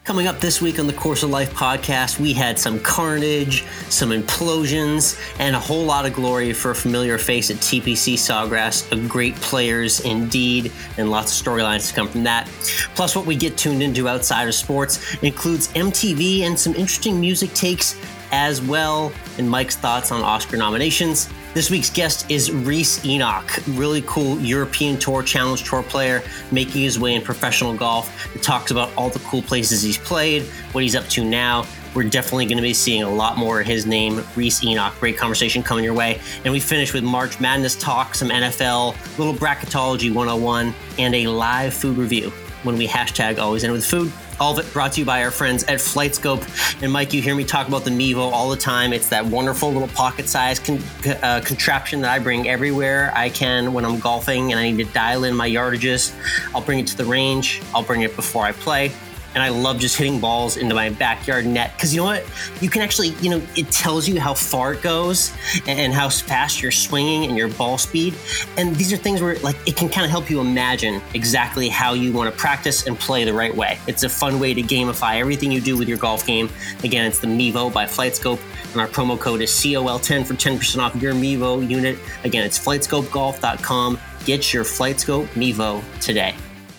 Coming up this week on the Course of Life podcast, we had some carnage, some implosions, and a whole lot of glory for a familiar face at TPC Sawgrass. Great players indeed, and lots of storylines to come from that. Plus, what we get tuned into outside of sports includes MTV and some interesting music takes as well, and Mike's thoughts on Oscar nominations. This week's guest is Rhys Enoch, really cool European Tour Challenge Tour player making his way in professional golf. He talks about all the cool places he's played, what he's up to now. We're definitely going to be seeing a lot more of his name, Rhys Enoch. Great conversation coming your way. And we finish with March Madness talk, some NFL, little bracketology 101, and a live food review when we hashtag always end with food. All of it brought to you by our friends at FlightScope. And Mike, you hear me talk about the Mevo all the time. It's that wonderful little pocket-sized contraption that I bring everywhere I can when I'm golfing and I need to dial in my yardages. I'll bring it to the range. I'll bring it before I play. And I love just hitting balls into my backyard net because you know what? You can actually, it tells you how far it goes and how fast you're swinging and your ball speed. And these are things where it can kind of help you imagine exactly how you want to practice and play the right way. It's a fun way to gamify everything you do with your golf game. Again, it's the Mevo by FlightScope, and our promo code is COL10 for 10% off your Mevo unit. Again, it's flightscopegolf.com. Get your FlightScope Mevo today.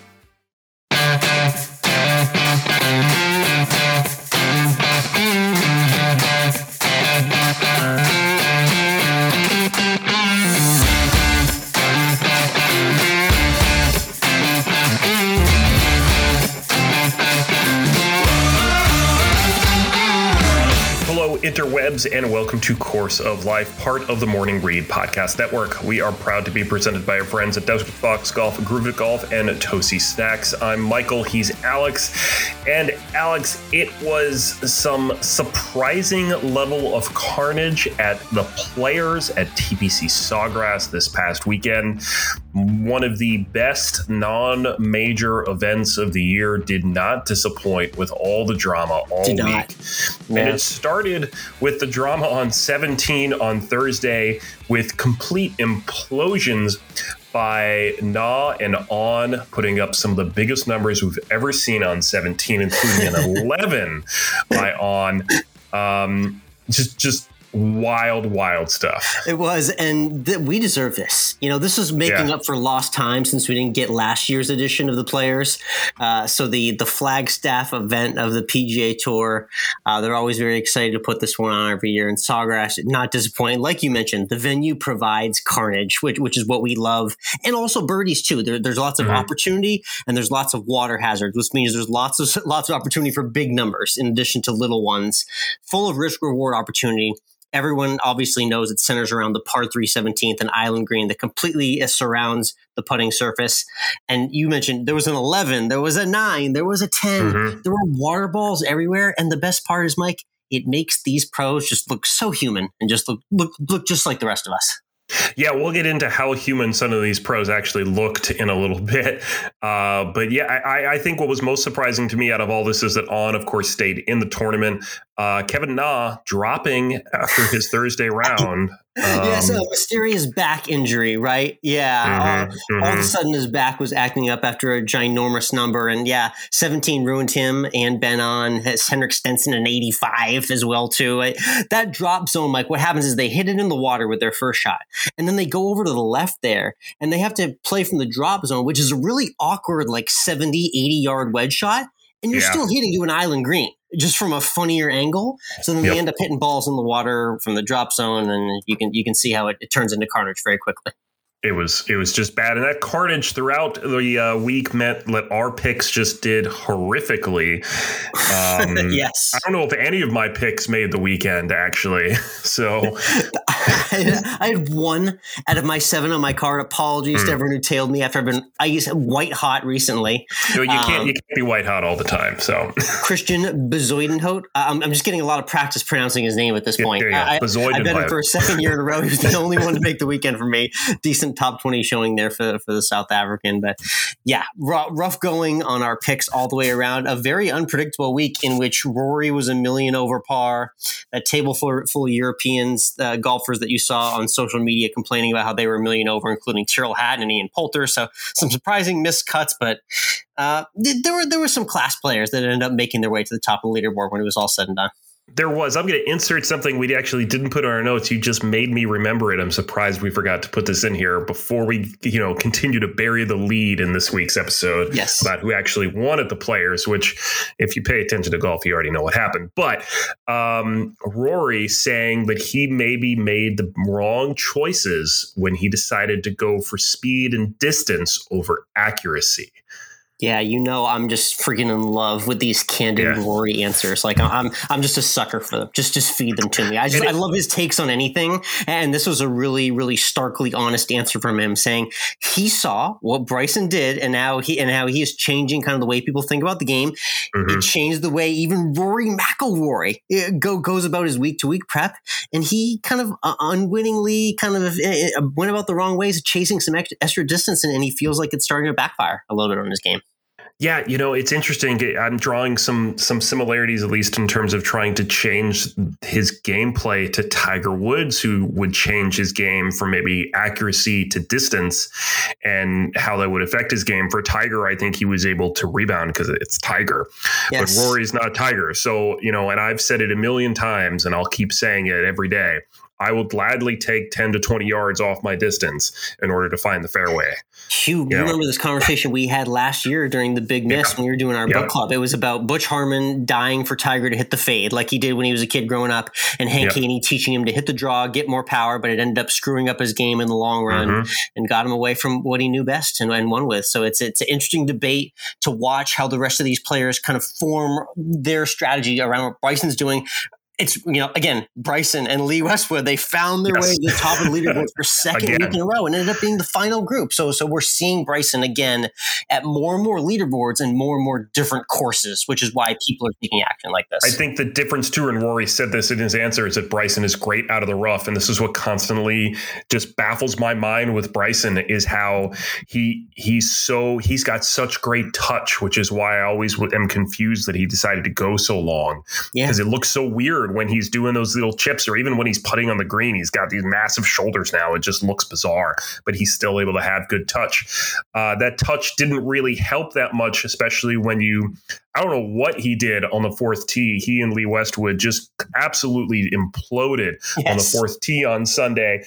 Interwebs, and welcome to Course of Life, part of the Morning Read Podcast Network. We are proud to be presented by our friends at Desert Fox Golf, Groove It Golf, and Tosi Snacks. I'm Michael, he's Alex. And Alex, it was some surprising level of carnage at the players at TPC Sawgrass this past weekend. One of the best non-major events of the year, did not disappoint with all the drama all week. Yeah. And it started with the drama on 17 on Thursday with complete implosions by Na and On, putting up some of the biggest numbers we've ever seen on 17, including an 11 by On. Just wild stuff. It was, and we deserve this. This is making up for lost time since we didn't get last year's edition of the Players. So the Flagstaff event of the PGA Tour, they're always very excited to put this one on every year. And Sawgrass, not disappointing. Like you mentioned, the venue provides carnage, which is what we love, and also birdies too. There's lots of opportunity, and there's lots of water hazards, which means there's lots of opportunity for big numbers in addition to little ones. Full of risk reward opportunity. Everyone obviously knows it centers around the par 3 17th and island green that completely surrounds the putting surface. And you mentioned there was an 11, there was a 9, there was a 10. There were water balls everywhere. And the best part is, Mike, it makes these pros just look so human and just look just like the rest of us. Yeah, we'll get into how human some of these pros actually looked in a little bit. But yeah, I think what was most surprising to me out of all this is that On, of course, stayed in the tournament. Kevin Na dropping after his Thursday round. So a mysterious back injury, right? Yeah. All of a sudden his back was acting up after a ginormous number. And 17 ruined him and Ben On. Has Henrik Stenson an 85 as well, too. That drop zone, Mike, what happens is they hit it in the water with their first shot. And then they go over to the left there and they have to play from the drop zone, which is a really awkward, 70, 80-yard wedge shot. And you're still hitting to an island green, just from a funnier angle. So then they end up hitting balls in the water from the drop zone, and you can see how it turns into carnage very quickly. It was just bad. And that carnage throughout the week meant that our picks just did horrifically. Yes. I don't know if any of my picks made the weekend, actually. So I had 1 out of my 7 on my card. Apologies to everyone who tailed me after I used white hot recently. You can't be white hot all the time. So Christian Bezuidenhout. I'm just getting a lot of practice pronouncing his name at this point. I bet him for a second year in a row. He was the only one to make the weekend for me. Decent top 20 showing there for the South African. But rough going on our picks all the way around. A very unpredictable week in which Rory was $1 million over par. A table full of Europeans, golfers that you saw on social media complaining about how they were a million over, including Tyrrell Hatton and Ian Poulter. So some surprising missed cuts, but there were some class players that ended up making their way to the top of the leaderboard when it was all said and done. There was. I'm going to insert something we actually didn't put on our notes. You just made me remember it. I'm surprised we forgot to put this in here before we, continue to bury the lead in this week's episode. Yes. About who actually won at the Players, which if you pay attention to golf, you already know what happened. But Rory saying that he maybe made the wrong choices when he decided to go for speed and distance over accuracy. Yeah, I'm just freaking in love with these candid Rory answers. Like I'm just a sucker for them. Just feed them to me. I love his takes on anything. And this was a really, really starkly honest answer from him, saying he saw what Bryson did and how he is changing kind of the way people think about the game. Mm-hmm. It changed the way even Rory McIlroy goes about his week to week prep, and he kind of unwittingly went about the wrong ways of chasing some extra distance, and he feels like it's starting to backfire a little bit on his game. Yeah, it's interesting. I'm drawing some similarities, at least in terms of trying to change his gameplay to Tiger Woods, who would change his game from maybe accuracy to distance, and how that would affect his game. For Tiger, I think he was able to rebound because it's Tiger. Yes. But Rory's not Tiger. So, and I've said it a million times, and I'll keep saying it every day. I will gladly take 10 to 20 yards off my distance in order to find the fairway. You remember this conversation we had last year during the Big Miss when we were doing our book club. It was about Butch Harmon dying for Tiger to hit the fade like he did when he was a kid growing up, and Hank Haney teaching him to hit the draw, get more power, but it ended up screwing up his game in the long run and got him away from what he knew best and won with. So it's an interesting debate to watch how the rest of these players kind of form their strategy around what Bryson's doing. It's, again, Bryson and Lee Westwood, they found their way to the top of the leaderboard for second week in a row and ended up being the final group. So we're seeing Bryson again at more and more leaderboards and more different courses, which is why people are taking action like this. I think the difference too, and Rory said this in his answer, is that Bryson is great out of the rough. And this is what constantly just baffles my mind with Bryson, is how he's got such great touch, which is why I always am confused that he decided to go so long, because it looks so weird when he's doing those little chips, or even when he's putting on the green. He's got these massive shoulders now. It just looks bizarre, but he's still able to have good touch. That touch didn't really help that much, especially when I don't know what he did on the fourth tee. He and Lee Westwood just absolutely imploded on the fourth tee on Sunday.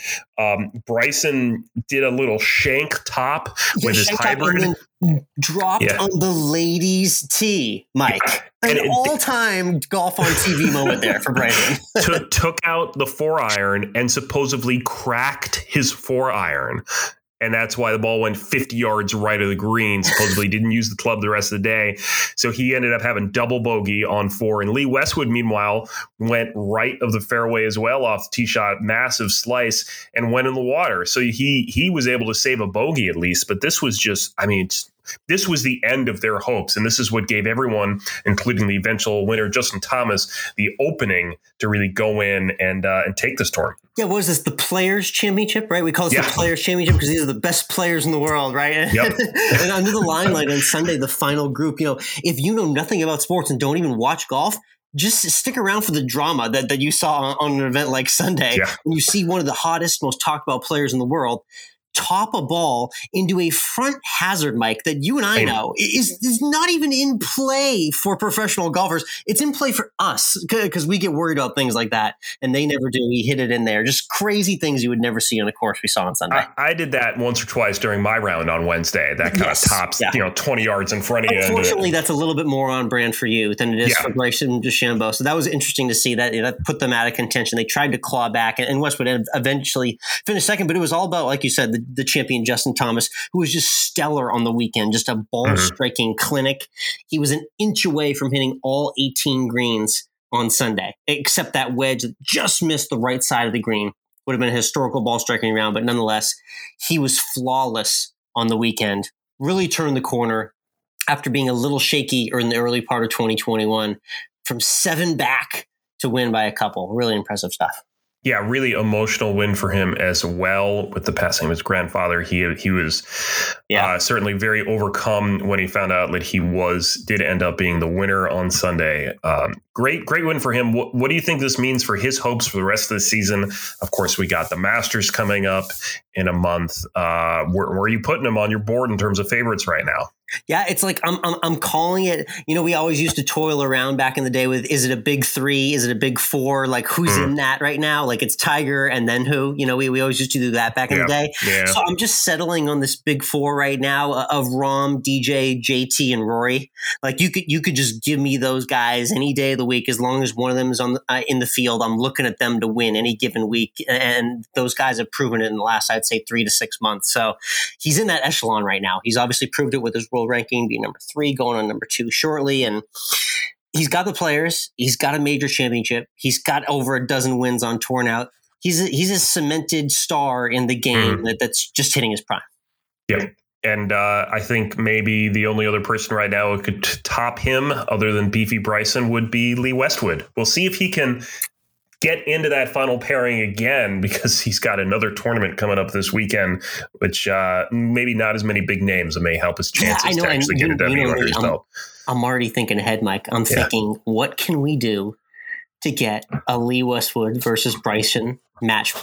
Bryson did a little shank top with his hybrid. Dropped on the ladies' tee, Mike. An all-time golf on TV moment there for Bryson. Took out the 4-iron and supposedly cracked his 4-iron. And that's why the ball went 50 yards right of the green. Supposedly didn't use the club the rest of the day. So he ended up having double bogey on 4. And Lee Westwood, meanwhile, went right of the fairway as well off the tee shot, massive slice, and went in the water. So he was able to save a bogey at least. But this was just, this was the end of their hopes. And this is what gave everyone, including the eventual winner, Justin Thomas, the opening to really go in and take this tournament. Yeah, what is this? The Players Championship, right? We call this the Players Championship because these are the best players in the world, right? Yep. And under the limelight on Sunday, the final group, if you know nothing about sports and don't even watch golf, just stick around for the drama that you saw on an event like Sunday. Yeah. When you see one of the hottest, most talked about players in the world top a ball into a front hazard, Mike, that you and I know is not even in play for professional golfers. It's in play for us because we get worried about things like that, and they never do. He hit it in there. Just crazy things you would never see on a course we saw on Sunday. I did that once or twice during my round on Wednesday. That kind of tops, 20 yards in front of you. Unfortunately, that's a little bit more on brand for you than it is for Bryson DeChambeau. So that was interesting to see that. That put them out of contention. They tried to claw back, and Westwood eventually finished second. But it was all about, like you said, the champion Justin Thomas, who was just stellar on the weekend, just a ball striking clinic. He was an inch away from hitting all 18 greens on Sunday, except that wedge that just missed the right side of the green. Would have been a historical ball striking round, but nonetheless, he was flawless on the weekend. Really turned the corner after being a little shaky in the early part of 2021, from 7 back to win by a couple. Really impressive stuff. Yeah, really emotional win for him as well with the passing of his grandfather. He was certainly very overcome when he found out that he did end up being the winner on Sunday. Great win for him. What do you think this means for his hopes for the rest of the season? Of course, we got the Masters coming up in a month. Where are you putting him on your board in terms of favorites right now? Yeah, it's like I'm calling it. We always used to toil around back in the day with, is it a big 3? Is it a big 4? Like, who's in that right now? Like, it's Tiger and then who? We always used to do that back in the day. Yeah. So I'm just settling on this big 4 right now of Rahm, DJ, JT, and Rory. Like, you could just give me those guys any day of the week as long as one of them is in the field. I'm looking at them to win any given week, and those guys have proven it in the last, I'd say, 3 to 6 months. So he's in that echelon right now. He's obviously proved it with his world ranking, being number 3, going on number 2 shortly. And he's got the players. He's got a major championship. He's got over a dozen wins on tour now. He's a cemented star in the game that's just hitting his prime. Yeah. And I think maybe the only other person right now who could top him other than Beefy Bryson would be Lee Westwood. We'll see if he can get into that final pairing again, because he's got another tournament coming up this weekend, which maybe not as many big names. It may help his chances to actually get a W under his belt. I'm already thinking ahead, Mike. I'm thinking, what can we do to get a Lee Westwood versus Bryson match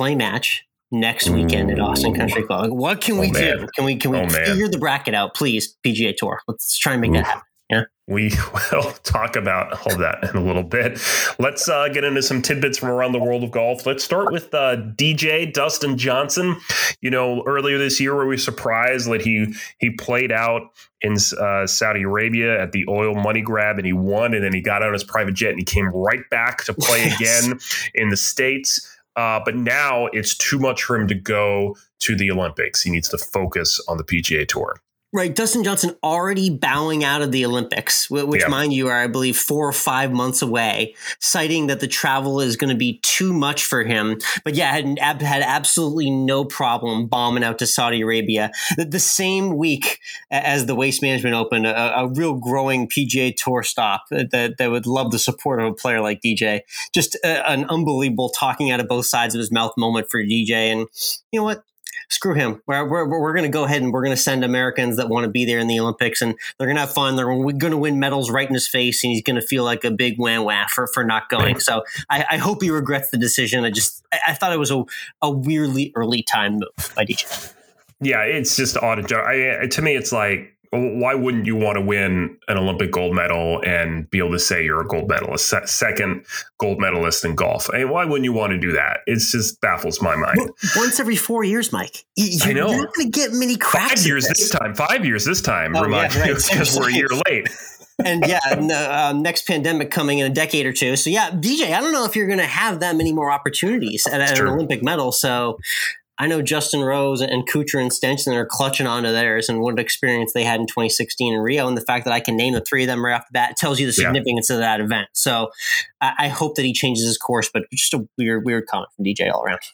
next weekend at Austin Country Club? Like, what can we do? Can we figure the bracket out, please, PGA Tour? Let's try and make that happen. Yeah. We will talk about all that in a little bit. Let's get into some tidbits from around the world of golf. Let's start with DJ Dustin Johnson. Earlier this year, we were surprised that he played out in Saudi Arabia at the oil money grab, and he won, and then he got on his private jet and he came right back to play again in the States. But now it's too much for him to go to the Olympics. He needs to focus on the PGA Tour. Right. Dustin Johnson already bowing out of the Olympics, which, mind you, are, I believe, 4 or 5 months away, citing that the travel is going to be too much for him. But had absolutely no problem bombing out to Saudi Arabia the same week as the Waste Management Open, a real growing PGA Tour stop that would love the support of a player like DJ. Just an unbelievable talking out of both sides of his mouth moment for DJ. And you know what? Screw him. We're going to go ahead and we're going to send Americans that want to be there in the Olympics, and they're going to have fun. They're going to win medals right in his face, and he's going to feel like a big wah for not going. So I hope he regrets the decision. I thought it was a weirdly early time move by DJ. Yeah, it's just odd. To me, it's like, why wouldn't you want to win an Olympic gold medal and be able to say you're a gold medalist, second gold medalist in golf? Why wouldn't you want to do that? It just baffles my mind. Once every 4 years, Mike. I know. You're not going to get many cracks. 5 years this time. 5 years this time. Because we're a year late. And next pandemic coming in a decade or two. So DJ, I don't know if you're going to have that many more opportunities at an Olympic medal. So I know Justin Rose and Kuchar and Stenson are clutching onto theirs, and what experience they had in 2016 in Rio. And the fact that I can name the 3 of them right off the bat tells you the significance of that event. So I hope that he changes his course, but just a weird comment from DJ all around.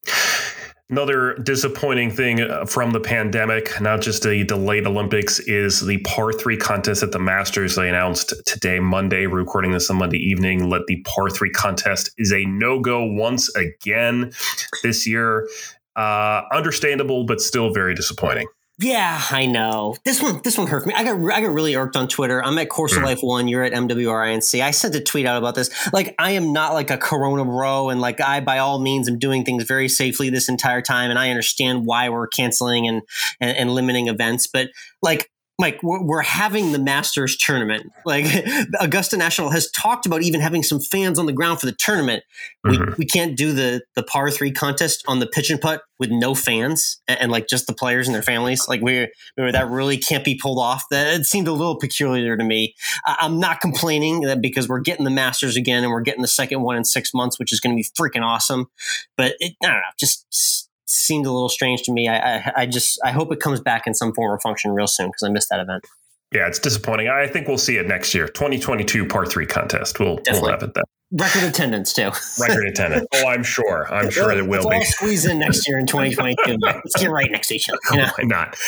Another disappointing thing from the pandemic, not just a delayed Olympics, is the par 3 contest at the Masters. They announced today, Monday, we're recording this on Monday evening, that the par 3 contest is a no-go once again this year. Understandable, but still very disappointing. Yeah, I know. This one hurt me. I got really irked on Twitter. I'm at Course of Life 1. You're at MWRINC. I sent a tweet out about this. Like, I am not like a Corona bro, and like I, by all means, am doing things very safely this entire time. And I understand why we're canceling and limiting events. But like, Mike, we're having the Masters tournament. Like, Augusta National has talked about even having some fans on the ground for the tournament. We can't do the par 3 contest on the pitch and putt with no fans and like just the players and their families. Like, that really can't be pulled off. That it seemed a little peculiar to me. I'm not complaining because we're getting the Masters again, and we're getting the second one in 6 months, which is going to be freaking awesome. But I don't know, just seemed a little strange to me. I hope it comes back in some form or function real soon, because I missed that event. Yeah, it's disappointing. I think we'll see it next year. 2022 par 3 contest. We'll have it then. Record attendance too. Record attendance. Oh, I'm sure it will be. All squeeze in next year in 2022. Let's get right next to each other. Why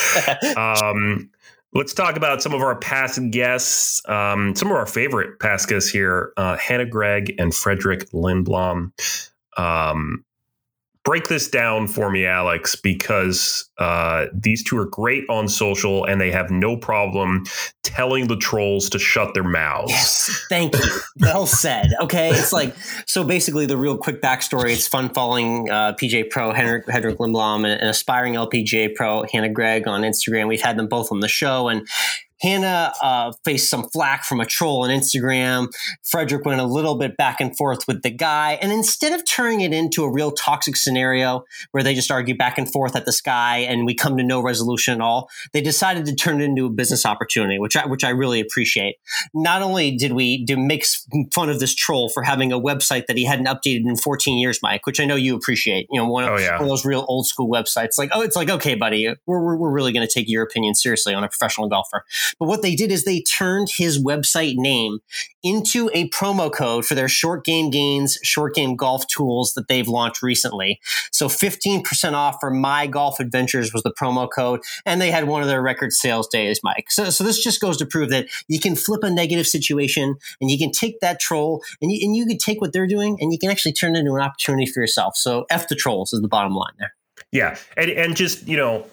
not? Let's talk about some of our past guests. Some of our favorite past guests here: Hannah Gregg and Frederick Lindblom. Break this down for me, Alex, because these two are great on social and they have no problem telling the trolls to shut their mouths. Yes, thank you. Well said. Okay, it's like, so basically the real quick backstory, it's fun following PGA Pro Henrik Lindblom and aspiring LPGA Pro Hannah Gregg on Instagram. We've had them both on the show, and Hannah faced some flack from a troll on Instagram. Frederick went a little bit back and forth with the guy. And instead of turning it into a real toxic scenario where they just argue back and forth at the sky and we come to no resolution at all, they decided to turn it into a business opportunity, which I really appreciate. Not only did we make fun of this troll for having a website that he hadn't updated in 14 years, Mike, which I know you appreciate. You know, one of those real old school websites. It's like, okay, buddy, we're really going to take your opinion seriously on a professional golfer. But what they did is they turned his website name into a promo code for their short game gains, short game golf tools that they've launched recently. So 15% off for My Golf Adventures was the promo code. And they had one of their record sales days, Mike. So this just goes to prove that you can flip a negative situation and you can take that troll and you can take what they're doing and you can actually turn it into an opportunity for yourself. So F the trolls is the bottom line there. Yeah. And just,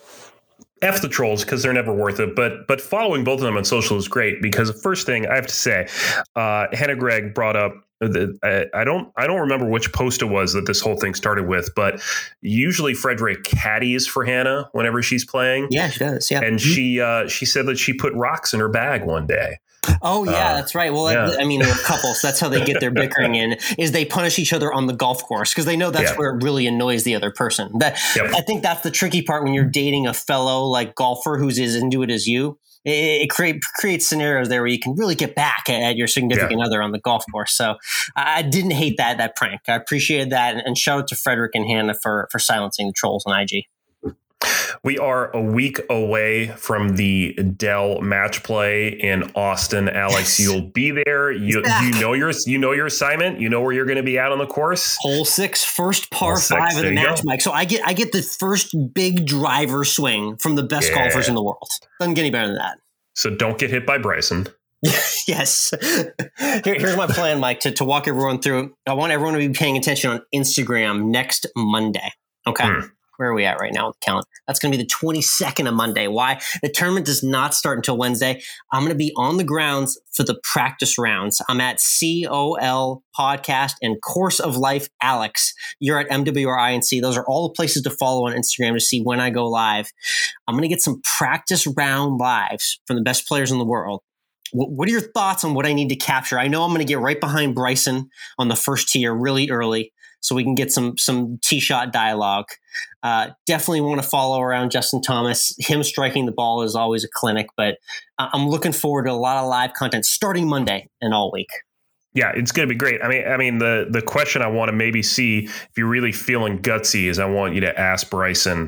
F the trolls because they're never worth it. But following both of them on social is great because the first thing I have to say, Hannah Gregg brought up I don't remember which post it was that this whole thing started with, but usually Frederick caddies for Hannah whenever she's playing. Yeah, she does. Yeah, and she said that she put rocks in her bag one day. Oh, yeah, that's right. Well, yeah. I mean, they're couples. That's how they get their bickering in, is they punish each other on the golf course because they know that's where it really annoys the other person. I think that's the tricky part when you're dating a fellow like golfer who's as into it as you. It creates scenarios there where you can really get back at your significant other on the golf course. So I didn't hate that prank. I appreciated that. And shout out to Frederick and Hannah for silencing the trolls on IG. We are a week away from the Dell match play in Austin. Alex, you'll be there. You know your assignment. You know where you're going to be at on the course. Hole 6, first par 5 of the match, Mike. So I get the first big driver swing from the best golfers in the world. Doesn't get any better than that. So don't get hit by Bryson. Yes. Here's my plan, Mike, to walk everyone through. I want everyone to be paying attention on Instagram next Monday. Okay. Where are we at right now on the calendar? That's going to be the 22nd of Monday. Why? The tournament does not start until Wednesday. I'm going to be on the grounds for the practice rounds. I'm at COL Podcast and Course of Life Alex. You're at MWRINC. Those are all the places to follow on Instagram to see when I go live. I'm going to get some practice round lives from the best players in the world. What are your thoughts on what I need to capture? I know I'm going to get right behind Bryson on the first tier really early, so we can get some tee shot dialogue. Definitely want to follow around Justin Thomas. Him striking the ball is always a clinic, but I'm looking forward to a lot of live content starting Monday and all week. Yeah, it's going to be great. I mean, the question I want to maybe see if you're really feeling gutsy is I want you to ask Bryson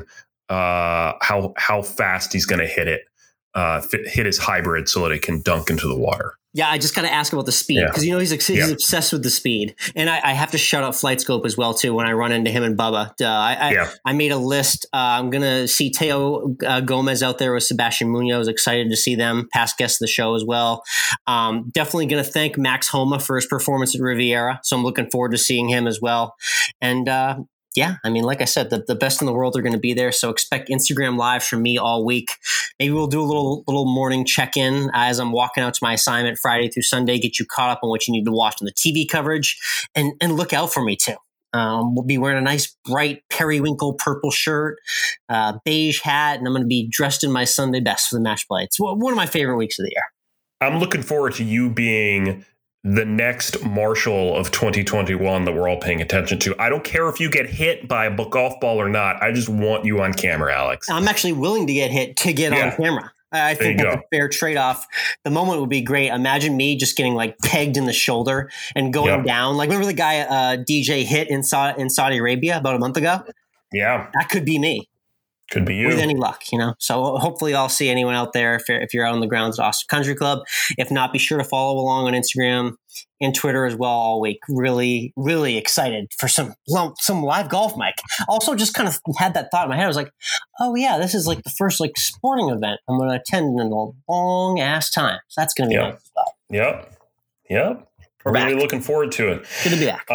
how fast he's going to hit it. Hit his hybrid so that it can dunk into the water. Yeah, I just got to ask about the speed because he's obsessed with the speed, and I have to shout out FlightScope as well too when I run into him and Bubba. I made a list. I'm gonna see Teo Gomez out there with Sebastian Munoz. Excited to see them. Past guests of the show as well. Definitely gonna thank Max Homa for his performance at Riviera, so I'm looking forward to seeing him as well. And yeah, I mean, like I said, the best in the world are going to be there. So expect Instagram lives from me all week. Maybe we'll do a little morning check-in as I'm walking out to my assignment Friday through Sunday, get you caught up on what you need to watch on the TV coverage, and look out for me too. We'll be wearing a nice bright periwinkle purple shirt, beige hat, and I'm going to be dressed in my Sunday best for the match play. It's one of my favorite weeks of the year. I'm looking forward to you being the next Marshall of 2021 that we're all paying attention to. I don't care if you get hit by a golf ball or not. I just want you on camera, Alex. I'm actually willing to get hit to get on camera. I think that's a fair trade-off. The moment would be great. Imagine me just getting like pegged in the shoulder and going down. Like remember the guy DJ hit in Saudi Arabia about a month ago? Yeah. That could be me. Could be you. With any luck, So hopefully I'll see anyone out there if you're out on the grounds at Austin Country Club. If not, be sure to follow along on Instagram and Twitter as well all week. Really, really excited for some live golf, Mike. Also just kind of had that thought in my head. I was like, oh yeah, this is like the first like sporting event I'm going to attend in a long ass time. So that's going to be nice as well. Yep. We're really looking forward to it. Good to be back.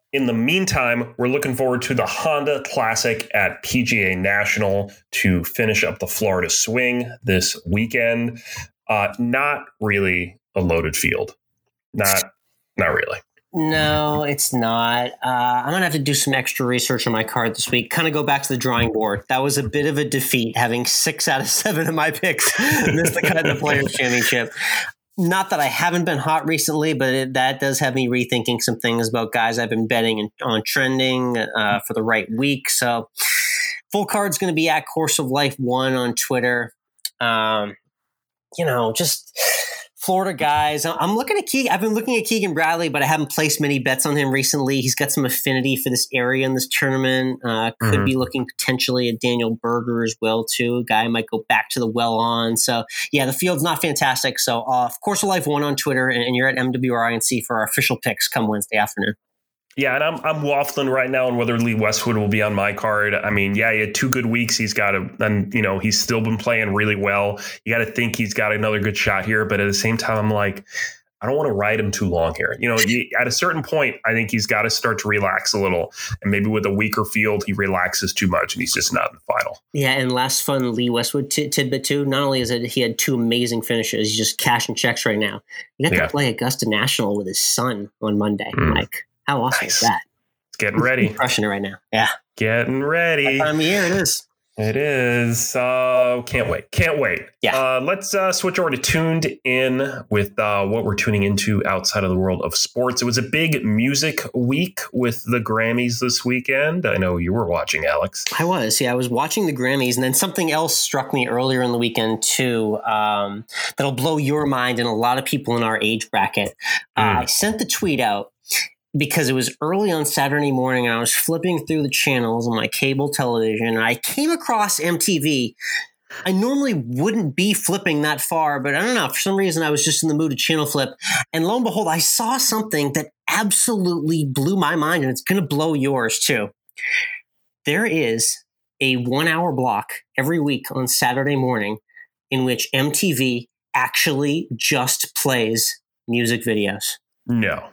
In the meantime, we're looking forward to the Honda Classic at PGA National to finish up the Florida Swing this weekend. Not really a loaded field. Not really. No, it's not. I'm going to have to do some extra research on my card this week. Kind of go back to the drawing board. That was a bit of a defeat, having 6 out of 7 of my picks missed the Players Championship. Not that I haven't been hot recently, but that does have me rethinking some things about guys I've been betting on trending for the right week. So full card's going to be at Course of Life 1 on Twitter. Just Florida guys. I'm looking at Keegan. I've been looking at Keegan Bradley, but I haven't placed many bets on him recently. He's got some affinity for this area in this tournament. Could be looking potentially at Daniel Berger as well, too. A guy might go back to the well on. So, yeah, the field's not fantastic. So, Course of Life 1 on Twitter, and you're at MWRINC for our official picks come Wednesday afternoon. Yeah, and I'm waffling right now on whether Lee Westwood will be on my card. I mean, yeah, he had 2 good weeks. He's he's still been playing really well. You got to think he's got another good shot here. But at the same time, I'm like, I don't want to ride him too long here. At a certain point, I think he's got to start to relax a little. And maybe with a weaker field, he relaxes too much and he's just not in the final. Yeah, and last fun Lee Westwood tidbit too. Not only is it he had 2 amazing finishes, he's just cashing checks right now. You got to play Augusta National with his son on Monday, Mike. How awesome is that? It's getting ready. I'm crushing it right now. Yeah. Getting ready. That time of year it is. It is. Can't wait. Yeah. Let's switch over to Tuned In with what we're tuning into outside of the world of sports. It was a big music week with the Grammys this weekend. I know you were watching, Alex. I was. Yeah, I was watching the Grammys. And then something else struck me earlier in the weekend, too, that'll blow your mind and a lot of people in our age bracket. I sent the tweet out because it was early on Saturday morning and I was flipping through the channels on my cable television and I came across MTV. I normally wouldn't be flipping that far, but I don't know. For some reason, I was just in the mood to channel flip. And lo and behold, I saw something that absolutely blew my mind, and it's going to blow yours too. There is a 1-hour block every week on Saturday morning in which MTV actually just plays music videos. No.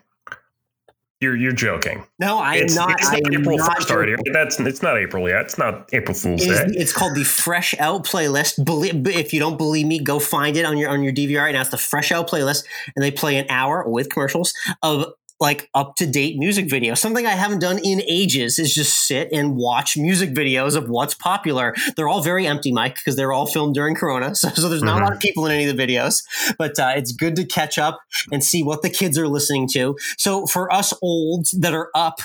You're joking. No, I'm not. It's not April 1st already. It's not April yet. It's not April Fool's Day. It's called the Fresh Out playlist. If you don't believe me, go find it on your DVR right now. It's the Fresh Out playlist, and they play an hour with commercials of like up-to-date music videos. Something I haven't done in ages is just sit and watch music videos of what's popular. They're all very empty, Mike, because they're all filmed during Corona. So there's not a lot of people in any of the videos, but it's good to catch up and see what the kids are listening to. So for us olds that are up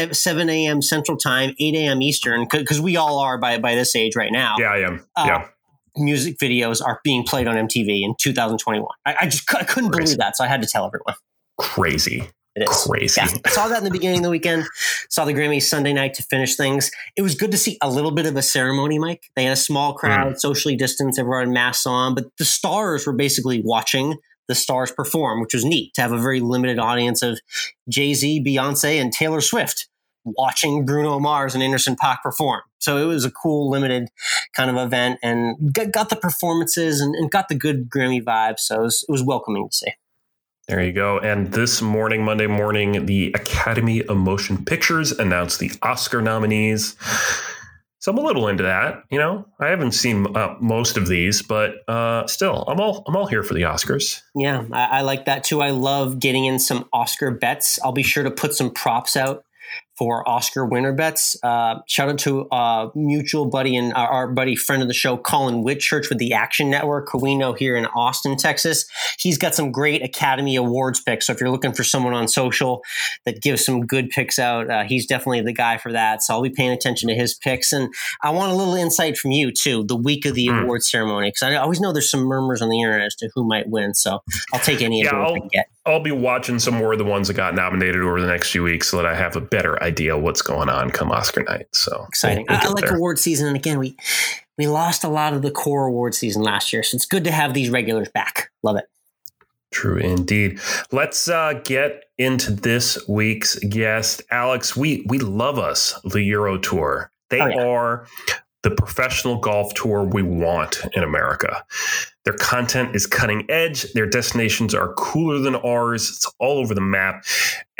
7 a.m. Central Time, 8 a.m. Eastern, because we all are by this age right now. Yeah, I am. Yeah. Music videos are being played on MTV in 2021. I couldn't believe that, so I had to tell everyone. Crazy. It is crazy. Yeah. I saw that in the beginning of the weekend. Saw the Grammys Sunday night to finish things. It was good to see a little bit of a ceremony, Mike. They had a small crowd, socially distanced, everyone had masks on, but the stars were basically watching the stars perform, which was neat to have a very limited audience of Jay-Z, Beyonce, and Taylor Swift watching Bruno Mars and Anderson .Paak perform. So it was a cool, limited kind of event and got the performances and got the good Grammy vibes. So it was welcoming to see. There you go. And this morning, Monday morning, the Academy of Motion Pictures announced the Oscar nominees. So I'm a little into that. I haven't seen most of these, but still, I'm all here for the Oscars. Yeah, I like that too. I love getting in some Oscar bets. I'll be sure to put some props out for Oscar winner bets. Shout out to mutual buddy and our buddy friend of the show, Colin Whitchurch with the Action Network, who we know here in Austin, Texas. He's got some great Academy Awards picks. So if you're looking for someone on social that gives some good picks out, he's definitely the guy for that. So I'll be paying attention to his picks. And I want a little insight from you too, the week of the award ceremony, because I always know there's some murmurs on the internet as to who might win. So I'll take any of them I can get. I'll be watching some more of the ones that got nominated over the next few weeks so that I have a better idea what's going on come Oscar night. So exciting. I like award season. And again, we lost a lot of the core award season last year. So it's good to have these regulars back. Love it. True indeed. Let's get into this week's guest. Alex, we love us the Euro Tour. They are the professional golf tour we want in America. Their content is cutting edge. Their destinations are cooler than ours. It's all over the map.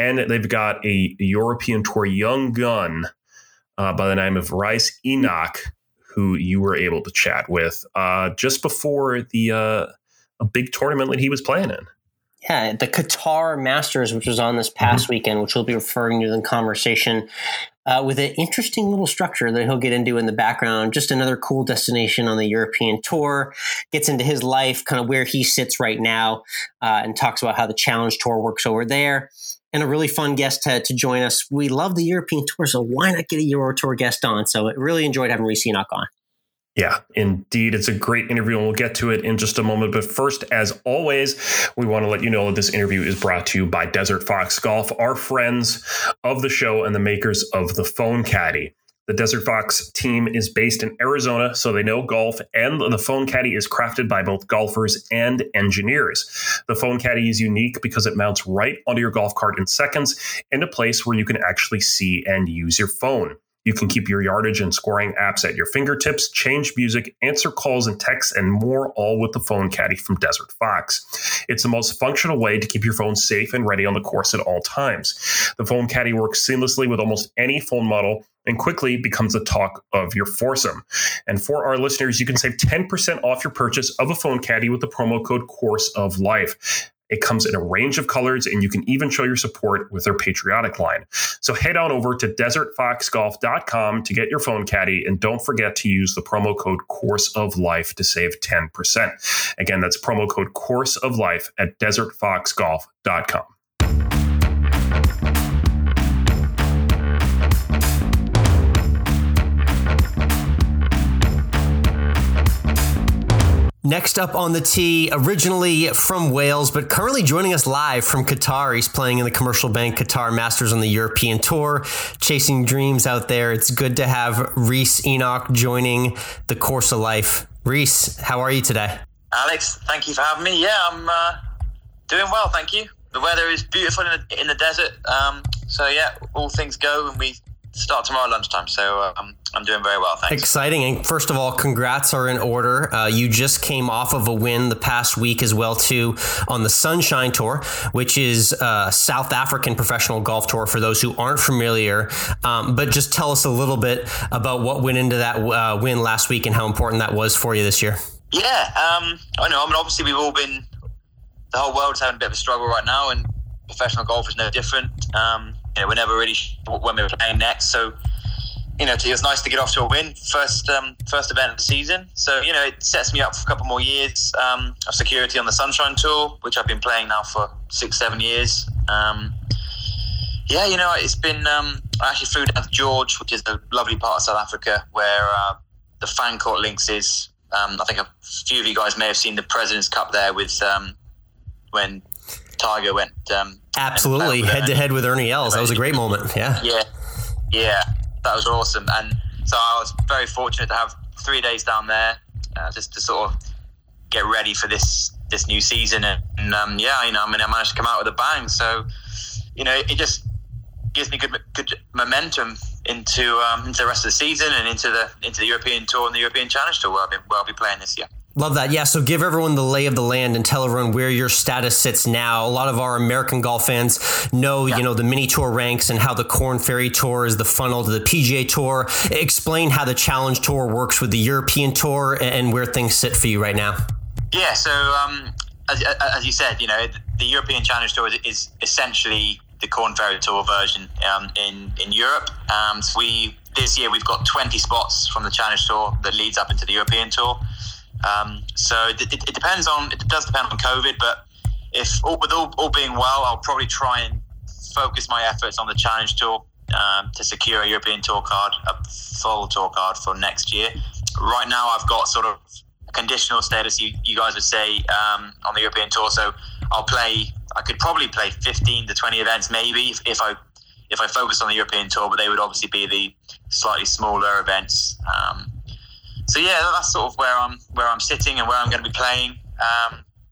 And they've got a European Tour young gun by the name of Rhys Enoch, who you were able to chat with just before a big tournament that he was playing in. Yeah, the Qatar Masters, which was on this past weekend, which we'll be referring to in the conversation, with an interesting little structure that he'll get into in the background. Just another cool destination on the European Tour. Gets into his life, kind of where he sits right now, and talks about how the Challenge Tour works over there. And a really fun guest to join us. We love the European Tour, so why not get a Euro Tour guest on? So I really enjoyed having Rhys Enoch on. Yeah, indeed. It's a great interview, and we'll get to it in just a moment. But first, as always, we want to let you know that this interview is brought to you by Desert Fox Golf, our friends of the show and the makers of the Phone Caddy. The Desert Fox team is based in Arizona, so they know golf, and the Phone Caddy is crafted by both golfers and engineers. The Phone Caddy is unique because it mounts right onto your golf cart in seconds in a place where you can actually see and use your phone. You can keep your yardage and scoring apps at your fingertips, change music, answer calls and texts, and more, all with the Phone Caddy from Desert Fox. It's the most functional way to keep your phone safe and ready on the course at all times. The Phone Caddy works seamlessly with almost any phone model and quickly becomes the talk of your foursome. And for our listeners, you can save 10% off your purchase of a Phone Caddy with the promo code Course of Life. It comes in a range of colors, and you can even show your support with their patriotic line. So head on over to desertfoxgolf.com to get your Phone Caddy, and don't forget to use the promo code Course of Life to save 10%. Again, that's promo code Course of Life at desertfoxgolf.com. Next up on the tee, originally from Wales, but currently joining us live from Qatar. He's playing in the Commercial Bank Qatar Masters on the European Tour, chasing dreams out there. It's good to have Rhys Enoch joining the Course of Life. Rhys, how are you today? Alex, thank you for having me. Yeah, I'm doing well, thank you. The weather is beautiful in the desert. So yeah, all things go, and we start tomorrow lunchtime. So I'm doing very well, thanks. Exciting. And first of all, congrats are in order. You just came off of a win the past week as well, too, on the Sunshine Tour, which is a South African professional golf tour for those who aren't familiar. But just tell us a little bit about what went into that win last week and how important that was for you this year. Yeah, I know. I mean, obviously, the whole world is having a bit of a struggle right now, and professional golf is no different. We're never really sure when we're playing next. So, it was nice to get off to a win, first event of the season. So, it sets me up for a couple more years of security on the Sunshine Tour, which I've been playing now for 6-7 years. It's been, I actually flew down to George, which is a lovely part of South Africa, where the Fan Court Links is. I think a few of you guys may have seen the President's Cup there with when Tiger went. Absolutely, head-to-head with Ernie Els. That was a great moment, yeah. Yeah, that was awesome. And so I was very fortunate to have 3 days down there just to sort of get ready for this new season. And I managed to come out with a bang. So, it just gives me good momentum into the rest of the season and into the European Tour and the European Challenge Tour where I'll be playing this year. Love that. Yeah. So give everyone the lay of the land and tell everyone where your status sits now. A lot of our American golf fans know, the mini tour ranks and how the Korn Ferry Tour is the funnel to the PGA Tour. Explain how the Challenge Tour works with the European Tour and where things sit for you right now. Yeah. So as you said, the European Challenge Tour is essentially the Korn Ferry Tour version in Europe. This year we've got 20 spots from the Challenge Tour that leads up into the European Tour. So it does depend on COVID, but with all being well, I'll probably try and focus my efforts on the Challenge Tour to secure a European Tour card, a full tour card for next year. Right now, I've got sort of a conditional status, you guys would say, on the European Tour. So I could probably play 15 to 20 events maybe if I focus on the European Tour, but they would obviously be the slightly smaller events. So yeah, that's sort of where I'm sitting and where I'm going to be playing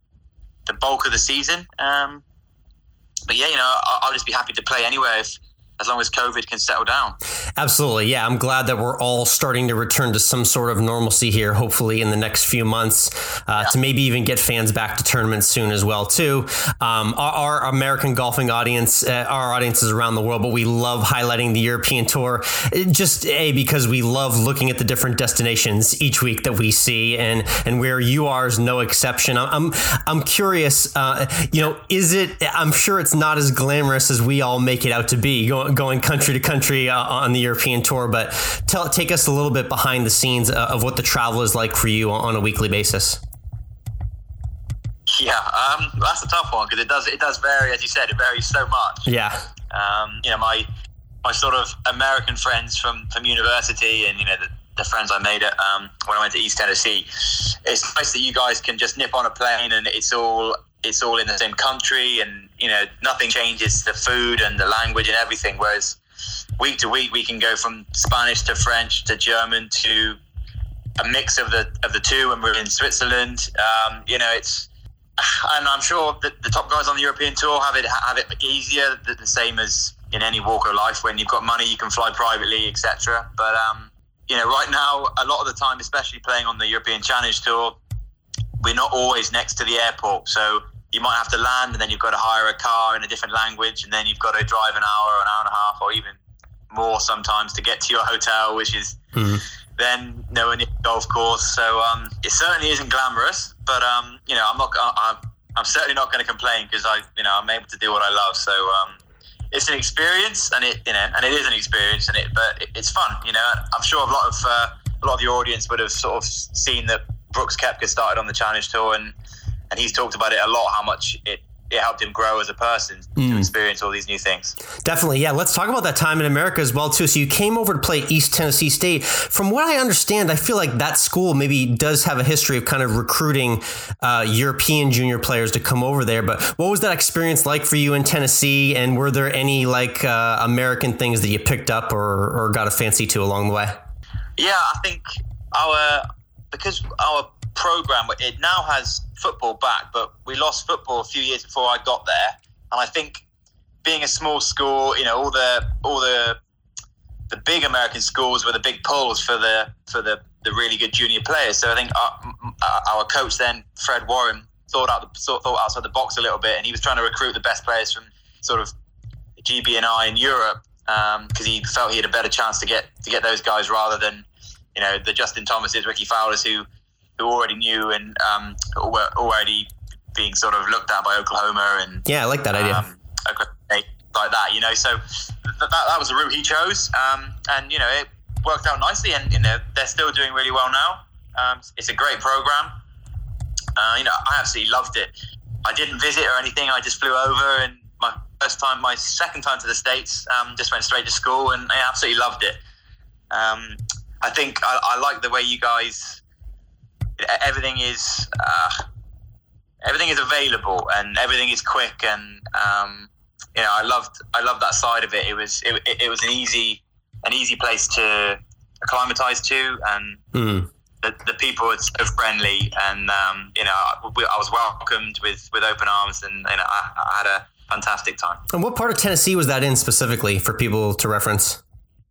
the bulk of the season. But yeah, I'll just be happy to play anywhere COVID can settle down. Absolutely. Yeah. I'm glad that we're all starting to return to some sort of normalcy here, hopefully in the next few months, to maybe even get fans back to tournaments soon as well, too. Our American golfing audience, our audiences around the world, but we love highlighting the European Tour, just because we love looking at the different destinations each week that we see, and where you are is no exception. I'm curious, is it, I'm sure it's not as glamorous as we all make it out to be, going country to country on the European Tour, but take us a little bit behind the scenes of what the travel is like for you on a weekly basis. Yeah, that's a tough one because it does vary, as you said. It varies so much. Yeah. My sort of American friends from university, and the friends I made when I went to East Tennessee. It's nice that you guys can just nip on a plane and it's all in the same country, and nothing changes the food and the language and everything. Whereas week to week we can go from Spanish to French to German to a mix of the two when we're in Switzerland. And I'm sure that the top guys on the European Tour have it easier, the same as in any walk of life. When you've got money, you can fly privately, etc. But right now, a lot of the time, especially playing on the European Challenge Tour, we're not always next to the airport. So you might have to land, and then you've got to hire a car in a different language, and then you've got to drive an hour and a half, or even more sometimes to get to your hotel, which is then nowhere near the golf course. So it certainly isn't glamorous, but I'm certainly not going to complain because I'm able to do what I love. So it's an experience, and it is an experience, but it's fun. I'm sure a lot of your audience would have sort of seen that Brooks Koepka started on the Challenge Tour, and he's talked about it a lot, how much it helped him grow as a person to experience all these new things. Definitely. Yeah. Let's talk about that time in America as well, too. So you came over to play East Tennessee State. From what I understand, I feel like that school maybe does have a history of kind of recruiting European junior players to come over there. But what was that experience like for you in Tennessee? And were there any American things that you picked up or got a fancy to along the way? Yeah, I think because our program, it now has football back, but we lost football a few years before I got there. And I think being a small school, all the big American schools were the big pulls for the really good junior players. So I think our coach then, Fred Warren, thought outside the box a little bit, and he was trying to recruit the best players from sort of GB&I in Europe, because he felt he had a better chance to get those guys rather than the Justin Thomases, Ricky Fowlers, who already knew and were already being sort of looked at by Oklahoma. And yeah, I like that idea. Like that, so that was the route he chose, and it worked out nicely, and they're still doing really well now. It's a great program. I absolutely loved it. I didn't visit or anything. I just flew over, and my second time to the States, just went straight to school, and I absolutely loved it. I think I like the way you guys. Everything is available, and everything is quick, and I loved that side of it. It was an easy place to acclimatize to, and the people were so friendly, and I was welcomed with open arms, and I had a fantastic time. And what part of Tennessee was that in specifically for people to reference?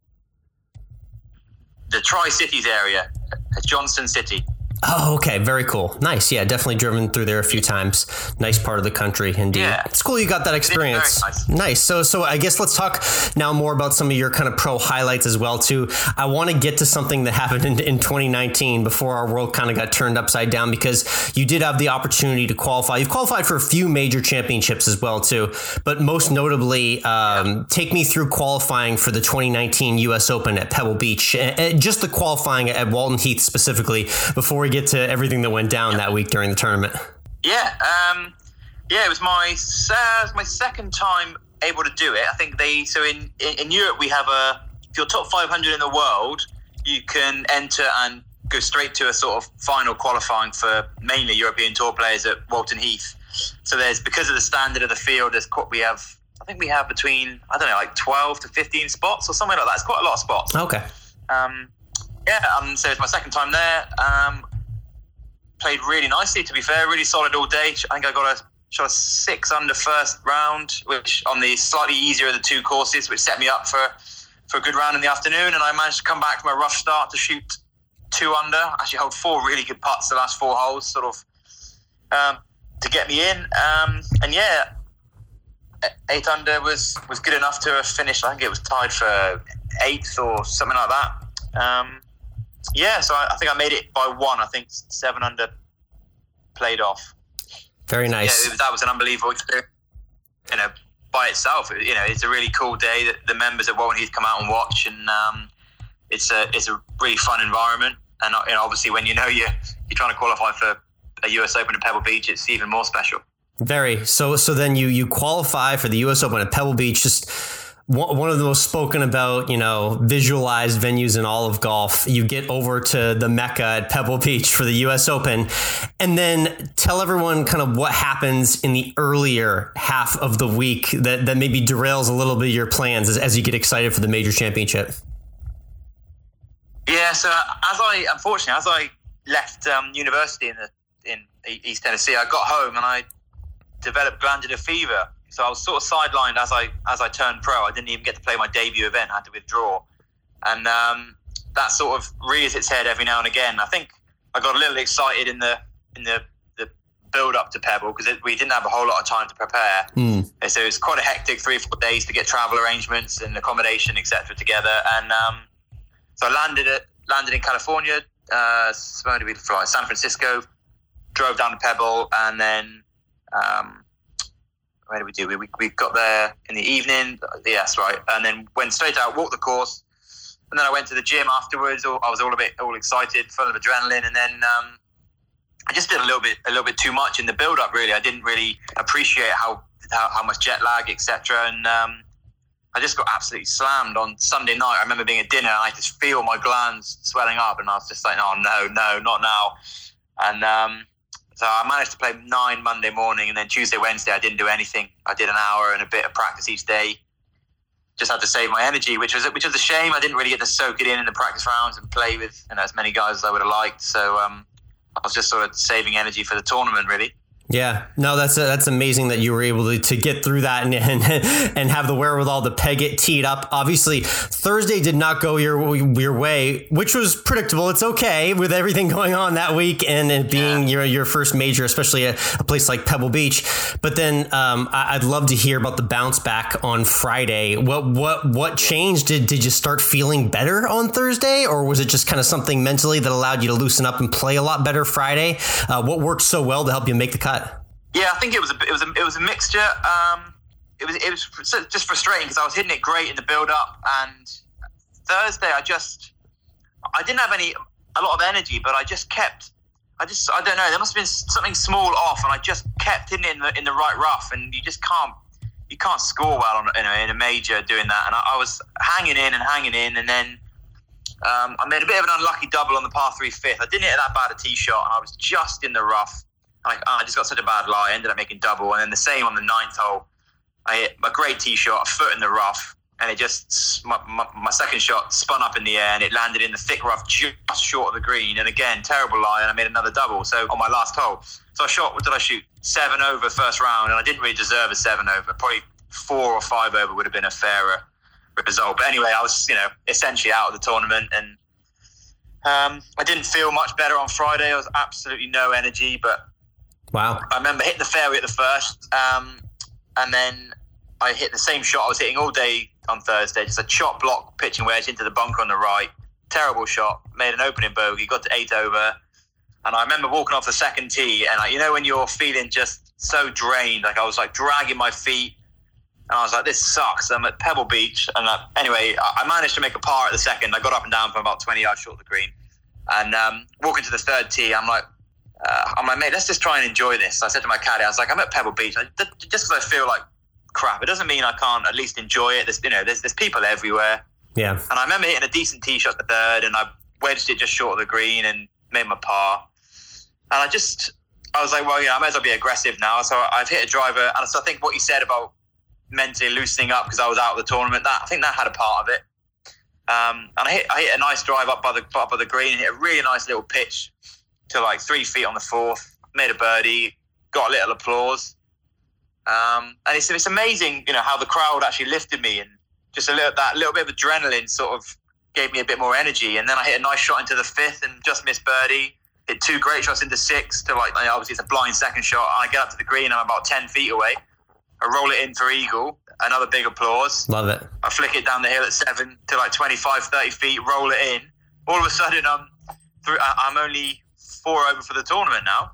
The Tri-Cities area, Johnson City. Oh, okay. Very cool. Nice. Yeah, definitely driven through there a few times. Nice part of the country, indeed. Yeah. It's cool you got that experience. Very nice. So I guess let's talk now more about some of your kind of pro highlights as well, too. I want to get to something that happened in 2019 before our world kind of got turned upside down, because you did have the opportunity to qualify. You've qualified for a few major championships as well, too. But most notably, take me through qualifying for the 2019 U.S. Open at Pebble Beach. Just the qualifying at Walton Heath specifically, before we get to everything that went down that week during the tournament. It was my second time able to do it. I think in Europe we have if you're top 500 in the world, you can enter and go straight to a sort of final qualifying for mainly European Tour players at Walton Heath. So because of the standard of the field, we have between 12 to 15 spots or something like that. It's quite a lot of spots. Okay. So it's my second time there. Played really nicely, to be fair, really solid all day. I think I got shot a 6 under first round, which on the slightly easier of the two courses, which set me up for a good round in the afternoon. And I managed to come back from a rough start to shoot 2 under. Actually hold 4 really good putts the last 4 holes, sort of to get me in. And yeah, 8 under was good enough to have finished. I think it was tied for 8th or something like that. Yeah, so I think I made it by 1. I think 7 under played off. Very nice. Yeah, that was an unbelievable experience. By itself, it's a really cool day that the members at Walton Heath come out and watch, and it's a really fun environment. And obviously, when you're trying to qualify for a US Open at Pebble Beach, it's even more special. Very. So then you qualify for the US Open at Pebble Beach, just one of the most spoken about, visualized venues in all of golf. You get over to the Mecca at Pebble Beach for the US Open, and then tell everyone kind of what happens in the earlier half of the week that maybe derails a little bit of your plans as you get excited for the major championship. Yeah, so as I left university in East Tennessee, I got home and I developed glandular fever. So I was sort of sidelined as I turned pro. I didn't even get to play my debut event. I had to withdraw. And that sort of rears its head every now and again. I think I got a little excited in the build up to Pebble because we didn't have a whole lot of time to prepare. So it was quite a hectic 3 or 4 days to get travel arrangements and accommodation, etc. together. And so I landed in California. Where did we fly? San Francisco. Drove down to Pebble, and then where did we do? We got there in the evening. Yes, right. And then went straight out, walked the course, and then I went to the gym afterwards. I was all excited, full of adrenaline, and then I just did a little bit too much in the build up. Really, I didn't really appreciate how much jet lag, etc. And I just got absolutely slammed on Sunday night. I remember being at dinner and I just feel my glands swelling up, and I was just like, oh no, not now. And so I managed to play 9 Monday morning, and then Tuesday, Wednesday, I didn't do anything. I did an hour and a bit of practice each day. Just had to save my energy, which was a shame. I didn't really get to soak it in the practice rounds and play with as many guys as I would have liked. So I was just sort of saving energy for the tournament, really. Yeah, no, that's amazing that you were able to get through that and have the wherewithal to peg it, tee it up. Obviously, Thursday did not go your way, which was predictable. It's okay with everything going on that week and it being your first major, especially a place like Pebble Beach. But then I'd love to hear about the bounce back on Friday. What changed? Did you start feeling better on Thursday, or was it just kind of something mentally that allowed you to loosen up and play a lot better Friday? What worked so well to help you make the cut? Yeah, I think it was a mixture. It was just frustrating because I was hitting it great in the build up, and Thursday I didn't have a lot of energy, but I don't know, there must have been something small off, and I just kept hitting it in the right rough, and you can't score well in a major doing that, and I was hanging in, and then I made a bit of an unlucky double on the par 3 fifth. I didn't hit that bad a tee shot, and I was just in the rough. I just got such a bad lie. I ended up making double, and then the same on the 9th hole. I hit a great tee shot, a foot in the rough, and it just my second shot spun up in the air, and it landed in the thick rough just short of the green. And again, terrible lie, and I made another double. So on my last hole, so I shot. What did I shoot? 7 over first round, and I didn't really deserve a 7 over. Probably 4 or 5 over would have been a fairer result. But anyway, I was essentially out of the tournament, and I didn't feel much better on Friday. I was absolutely no energy, but. Wow. I remember hitting the fairway at the first, and then I hit the same shot I was hitting all day on Thursday, just a chop block pitching wedge into the bunker on the right. Terrible shot. Made an opening bogey, got to 8 over, and I remember walking off the second tee, and when you're feeling just so drained, like I was like dragging my feet, and I was like, this sucks. I'm at Pebble Beach, and anyway, I managed to make a par at the second. I got up and down from about 20 yards short of the green, and walking to the third tee, I'm like, mate, let's just try and enjoy this. I said to my caddy, I was like, I'm at Pebble Beach. Just because I feel like crap, it doesn't mean I can't at least enjoy it. There's people everywhere. Yeah. And I remember hitting a decent tee shot at the third, and I wedged it just short of the green and made my par. And I was like, well, I may as well be aggressive now. So I've hit a driver, and so I think what you said about mentally loosening up because I was out of the tournament, I think that had a part of it. And I hit a nice drive up by the green and hit a really nice little pitch to like 3 feet on the fourth, made a birdie, got a little applause. And it's amazing, how the crowd actually lifted me, and just that little bit of adrenaline sort of gave me a bit more energy. And then I hit a nice shot into the 5th and just missed birdie. Hit 2 great shots into 6 to obviously it's a blind second shot. I get up to the green, I'm about 10 feet away. I roll it in for eagle, another big applause. Love it. I flick it down the hill at 7 to 25, 30 feet, roll it in. All of a sudden, I'm only 4 over for the tournament now.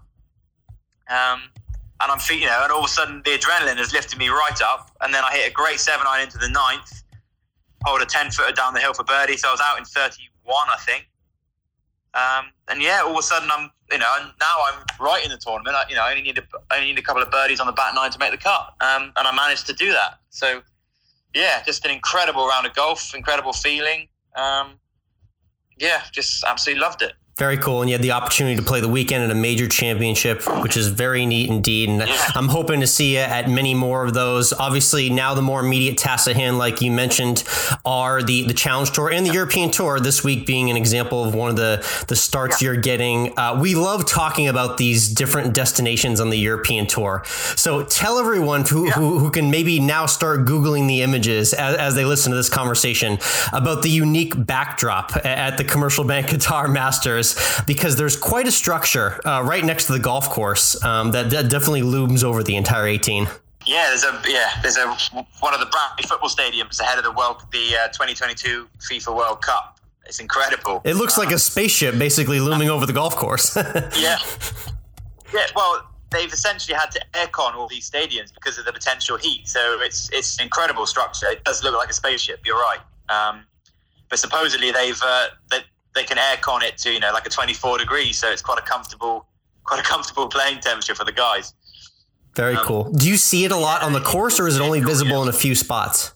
And I'm feeling, and all of a sudden the adrenaline has lifted me right up. And then I hit a great 7-iron into the 9th, hold a 10-footer down the hill for birdie. So I was out in 31, I think. And yeah, all of a sudden I'm, and now I'm right in the tournament. I only need a couple of birdies on the back 9 to make the cut. And I managed to do that. So yeah, just an incredible round of golf, incredible feeling. Yeah, just absolutely loved it. Very cool. And you had the opportunity to play the weekend at a major championship, which is very neat indeed. And yeah, I'm hoping to see you at many more of those. Obviously, now the more immediate tasks at hand, like you mentioned, are the Challenge Tour and the European Tour, this week being an example of one of the starts you're getting. We love talking about these different destinations on the European Tour. So tell everyone who can maybe now start Googling the images as they listen to this conversation about the unique backdrop at the Commercial Bank Qatar Masters, because there's quite a structure right next to the golf course that definitely looms over the entire 18. Yeah, there's one of the Bradley football stadiums ahead of the 2022 FIFA World Cup. It's incredible. It looks like a spaceship basically looming over the golf course. Yeah. Well, they've essentially had to aircon all these stadiums because of the potential heat. So it's an incredible structure. It does look like a spaceship. You're right. But supposedly they can aircon it to like a 24 degrees, so it's quite a comfortable playing temperature for the guys. Very cool. Do you see it a lot on the course, or is it only visible in a few spots?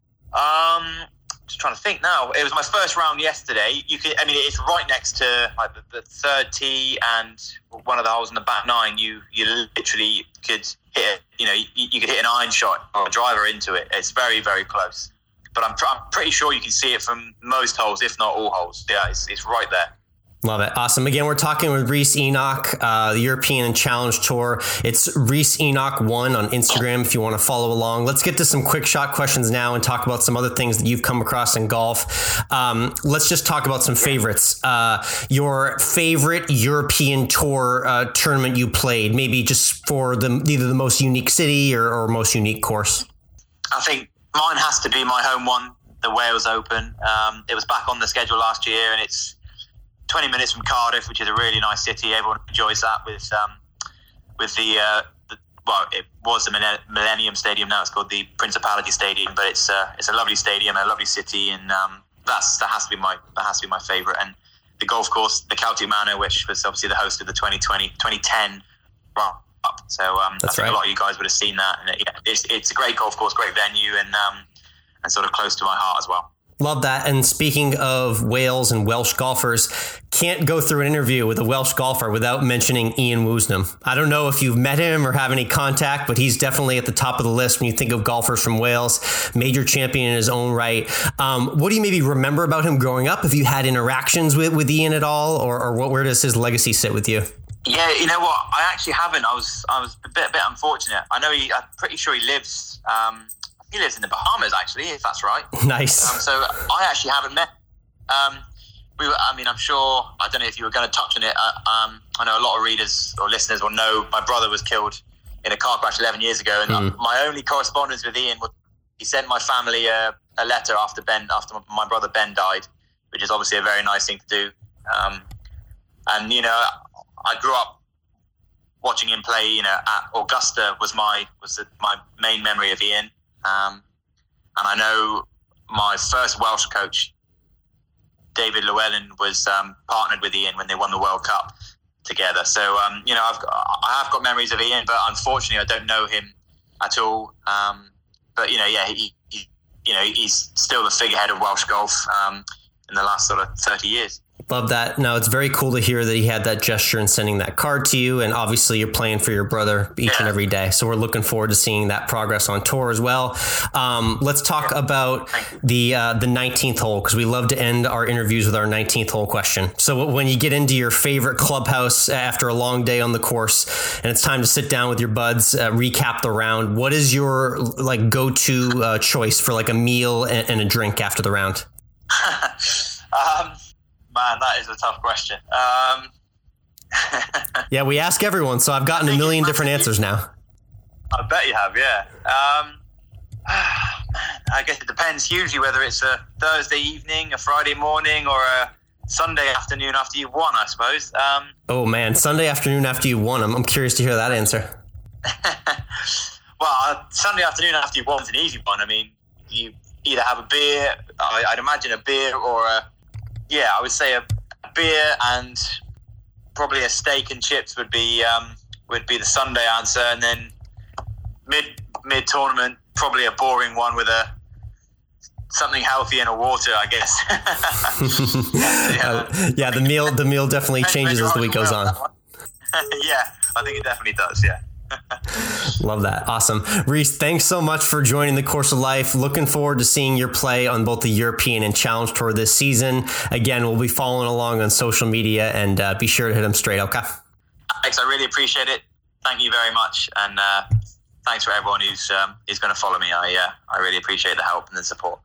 Just trying to think now. It was my first round yesterday. It's right next to like the 3rd tee and one of the holes in the back 9. You literally could hit it. You could hit an iron shot or a driver into it. It's very, very close. But I'm pretty sure you can see it from most holes, if not all holes. Yeah, it's right there. Love it. Awesome. Again, we're talking with Rhys Enoch, the European and Challenge Tour. It's Rhys Enoch 1 on Instagram if you want to follow along. Let's get to some quick shot questions now and talk about some other things that you've come across in golf. Let's just talk about some favorites. Your favorite European Tour tournament you played, maybe just for either the most unique city or most unique course. I think mine has to be my home one, the Wales Open. It was back on the schedule last year, and it's 20 minutes from Cardiff, which is a really nice city. Everyone enjoys that it was the Millennium Stadium. Now it's called the Principality Stadium, but it's a lovely stadium, a lovely city, and that has to be my favourite. And the golf course, the Celtic Manor, which was obviously the host of the 2010 World Cup. So that's I think right. A lot of you guys would have seen that. And it's a great golf course, great venue, and sort of close to my heart as well. Love that. And speaking of Wales and Welsh golfers, can't go through an interview with a Welsh golfer without mentioning Ian Woosnam. I don't know if you've met him or have any contact, but he's definitely at the top of the list when you think of golfers from Wales. Major champion in his own right. What do you maybe remember about him growing up? Have you had interactions with Ian at all, or where does his legacy sit with you? Yeah, you know what? I actually haven't. I was a bit unfortunate. I know I'm pretty sure he lives. He lives in the Bahamas, actually, if that's right. Nice. So I actually haven't met. I'm sure. I don't know if you were going to touch on it. I know a lot of readers or listeners will know my brother was killed in a car crash 11 years ago, and my only correspondence with Ian was he sent my family a letter after my brother Ben died, which is obviously a very nice thing to do. I grew up watching him play. At Augusta was my main memory of Ian. And I know my first Welsh coach, David Llewellyn, was partnered with Ian when they won the World Cup together. So, I have got memories of Ian, but unfortunately I don't know him at all. He's still the figurehead of Welsh golf in the last sort of 30 years. Love that. No, it's very cool to hear that he had that gesture in sending that card to you. And obviously you're playing for your brother each and every day. So we're looking forward to seeing that progress on tour as well. Let's talk about the 19th hole, because we love to end our interviews with our 19th hole question. So when you get into your favorite clubhouse after a long day on the course and it's time to sit down with your buds, recap the round, what is your like go-to choice for like a meal and a drink after the round? Man, that is a tough question. Yeah, we ask everyone, so I've gotten a million different answers now. I bet you have, yeah. I guess it depends hugely whether it's a Thursday evening, a Friday morning, or a Sunday afternoon after you've won, I suppose. Oh, man, Sunday afternoon after you won. I'm curious to hear that answer. Well, Sunday afternoon after you've won is an easy one. I mean, you either have a beer, I'd imagine a beer, or I would say a beer and probably a steak and chips would be the Sunday answer, and then mid tournament probably a boring one with something healthy and a water, I guess. Yeah, the meal definitely changes as the week goes on. Yeah, I think it definitely does. Yeah. Love that. Awesome. Reese, thanks so much for joining the Course of Life. Looking forward to seeing your play on both the European and Challenge Tour this season. Again, we'll be following along on social media, and be sure to hit them straight. Okay. Alex, I really appreciate it. Thank you very much. And thanks for everyone who's going to follow me. I really appreciate the help and the support.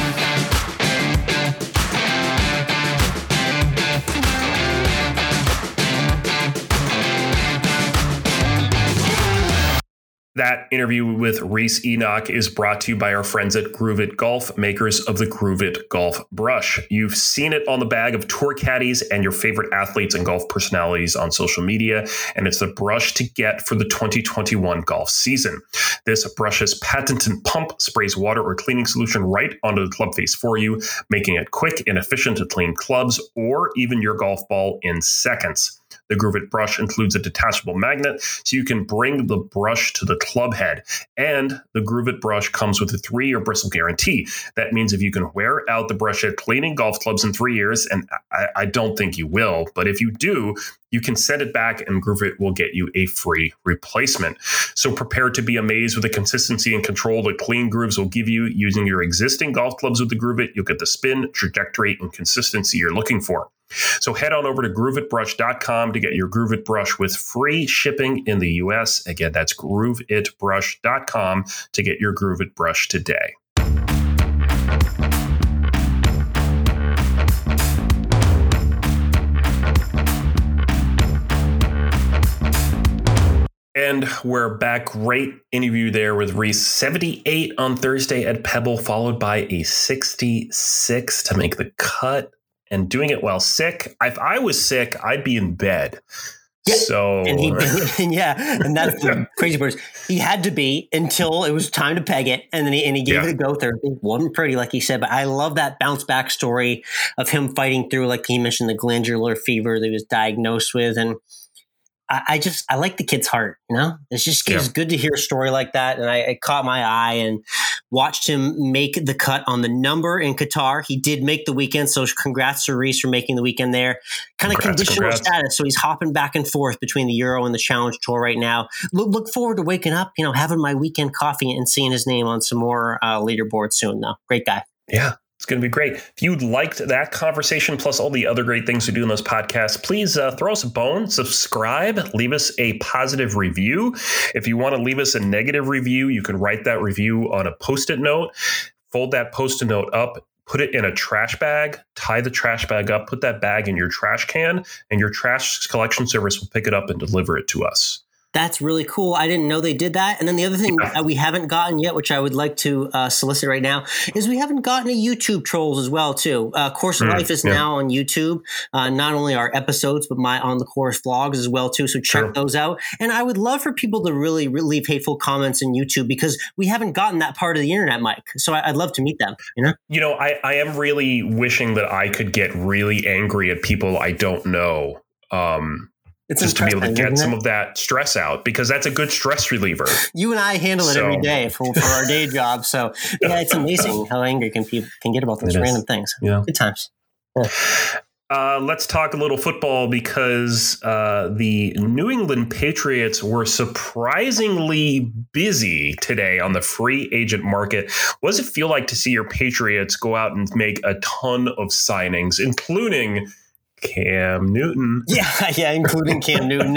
That interview with Reese Enoch is brought to you by our friends at Groove It Golf, makers of the Groove It Golf Brush. You've seen it on the bag of tour caddies and your favorite athletes and golf personalities on social media, and it's the brush to get for the 2021 golf season. This brush's patented pump sprays water or cleaning solution right onto the club face for you, making it quick and efficient to clean clubs or even your golf ball in seconds. The Groove It brush includes a detachable magnet so you can bring the brush to the club head. And the Groove It brush comes with a 3-year bristle guarantee. That means if you can wear out the brush head cleaning golf clubs in 3 years, and I don't think you will, but if you do, you can send it back and Groove It will get you a free replacement. So prepare to be amazed with the consistency and control that clean grooves will give you using your existing golf clubs with the Groove It. You'll get the spin, trajectory, and consistency you're looking for. So head on over to grooveitbrush.com to get your Groove It brush with free shipping in the US. Again, that's grooveitbrush.com to get your Groove It brush today. And we're back. Great interview there with Reese. 78 on Thursday at Pebble, followed by a 66 to make the cut. And doing it while sick. If I was sick, I'd be in bed. Yeah. So and that's the crazy part. He had to be until it was time to peg it, and then he gave it a go there. It wasn't pretty, like he said, but I love that bounce back story of him fighting through, like he mentioned, the glandular fever that he was diagnosed with, and I like the kid's heart, you know? It's good to hear a story like that. And it caught my eye and watched him make the cut on the number in Qatar. He did make the weekend. So congrats to Reese for making the weekend there. Kind of conditional status. So he's hopping back and forth between the Euro and the Challenge Tour right now. Look forward to waking up, having my weekend coffee and seeing his name on some more leaderboards soon, though. Great guy. Yeah. It's going to be great. If you liked that conversation, plus all the other great things we do in those podcasts, please throw us a bone, subscribe, leave us a positive review. If you want to leave us a negative review, you can write that review on a Post-it note, fold that Post-it note up, put it in a trash bag, tie the trash bag up, put that bag in your trash can, and your trash collection service will pick it up and deliver it to us. That's really cool. I didn't know they did that. And then the other thing that we haven't gotten yet, which I would like to solicit right now, is we haven't gotten a YouTube trolls as well, too. Course of Life is now on YouTube. Not only our episodes, but my On the Course vlogs as well, too. So check those out. And I would love for people to really leave hateful comments in YouTube because we haven't gotten that part of the internet, Mike. So I'd love to meet them, I am really wishing that I could get really angry at people I don't know. It's just to be able to get some of that stress out, because that's a good stress reliever. You and I handle it every day for our day job. So it's amazing how angry people can get about those random things. Yeah. Good times. Yeah. Let's talk a little football because the New England Patriots were surprisingly busy today on the free agent market. What does it feel like to see your Patriots go out and make a ton of signings, including Cam Newton? Yeah, including Cam Newton.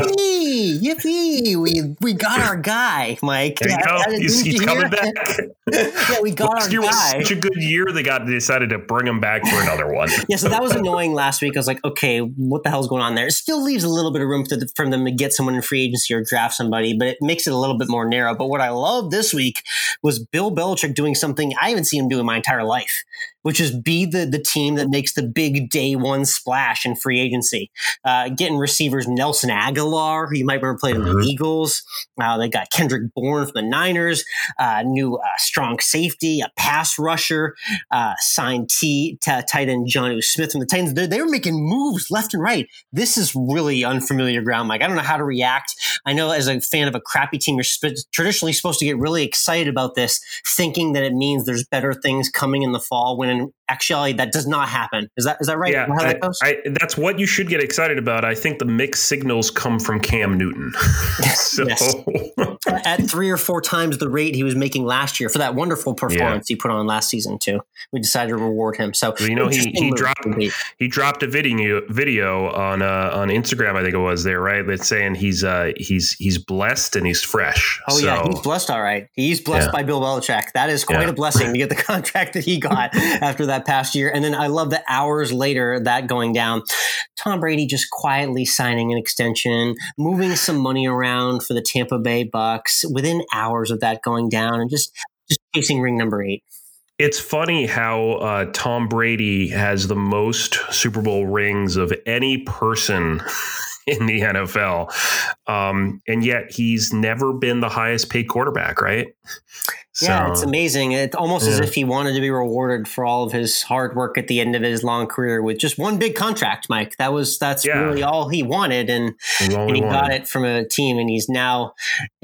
Yippee! We got our guy, Mike. There you go. He's coming back. Yeah, we got Last our year was guy. such a good year. They decided to bring him back for another one. Yeah, so that was annoying last week. I was like, okay, what the hell's going on there? It still leaves a little bit of room for them to get someone in free agency or draft somebody, but it makes it a little bit more narrow. But what I love this week was Bill Belichick doing something I haven't seen him do in my entire life, which is be the team that makes the big day one splash in free agency. Getting receivers Nelson Aguilar, who you might remember played in the Eagles. They got Kendrick Bourne from the Niners, new strong safety, a pass rusher, signed tight end Jonnu Smith from the Titans. They were making moves left and right. This is really unfamiliar ground, Mike. I don't know how to react. I know as a fan of a crappy team, you're traditionally supposed to get really excited about this, thinking that it means there's better things coming in the fall, when in actuality that does not happen. Is that right? Yeah, how that goes? that's what you should get excited about. I think the mixed signals come from Cam Newton. So. Yes. At 3 or 4 times the rate he was making last year for that wonderful performance he put on last season too. We decided to reward him. So he dropped a video on Instagram, I think it was there, right? That's saying he's blessed and he's fresh. Oh yeah, he's blessed. All right, he's blessed by Bill Belichick. That is quite a blessing to get the contract that he got after that past year. And then I love the hours later that going down. Tom Brady just quietly signing an extension, moving some money around for the Tampa Bay Bucks within hours of that going down, and just chasing ring number 8. It's funny how Tom Brady has the most Super Bowl rings of any person in the NFL. And yet he's never been the highest paid quarterback, right? Yeah, it's amazing. It's almost as if he wanted to be rewarded for all of his hard work at the end of his long career with just one big contract, Mike. That's really all he wanted. And he got it from a team, and he's now,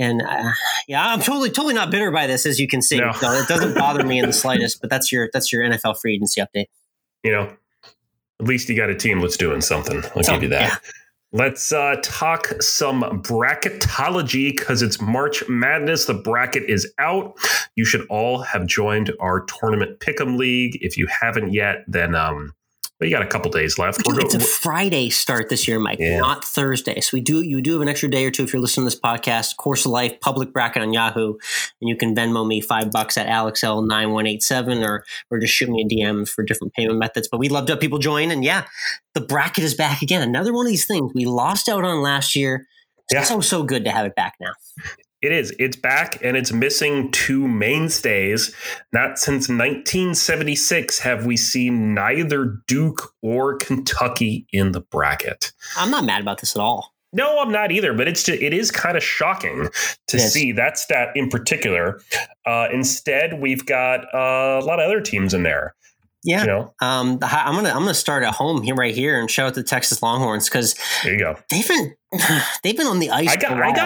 I'm totally not bitter by this, as you can see. No. So it doesn't bother me in the slightest, but that's your NFL free agency update. At least you got a team that's doing something. I'll give you that. Yeah. Let's talk some bracketology because it's March Madness. The bracket is out. You should all have joined our tournament pick'em league. If you haven't yet, then you got a couple days left. It's a Friday start this year, Mike, not Thursday. So you do have an extra day or two if you're listening to this podcast. Course of Life public bracket on Yahoo, and you can Venmo me $5 at AlexL9187 or just shoot me a DM for different payment methods. But we'd love to have people join. And the bracket is back again. Another one of these things we lost out on last year. It's so good to have it back now. It is. It's back, and it's missing 2 mainstays. Not since 1976 have we seen neither Duke or Kentucky in the bracket. I'm not mad about this at all. No, I'm not either, but it is kind of shocking to see that stat in particular. Instead, we've got a lot of other teams in there. Yeah. I'm gonna start at home right here and shout out the Texas Longhorns, because there you go. They've been on the ice.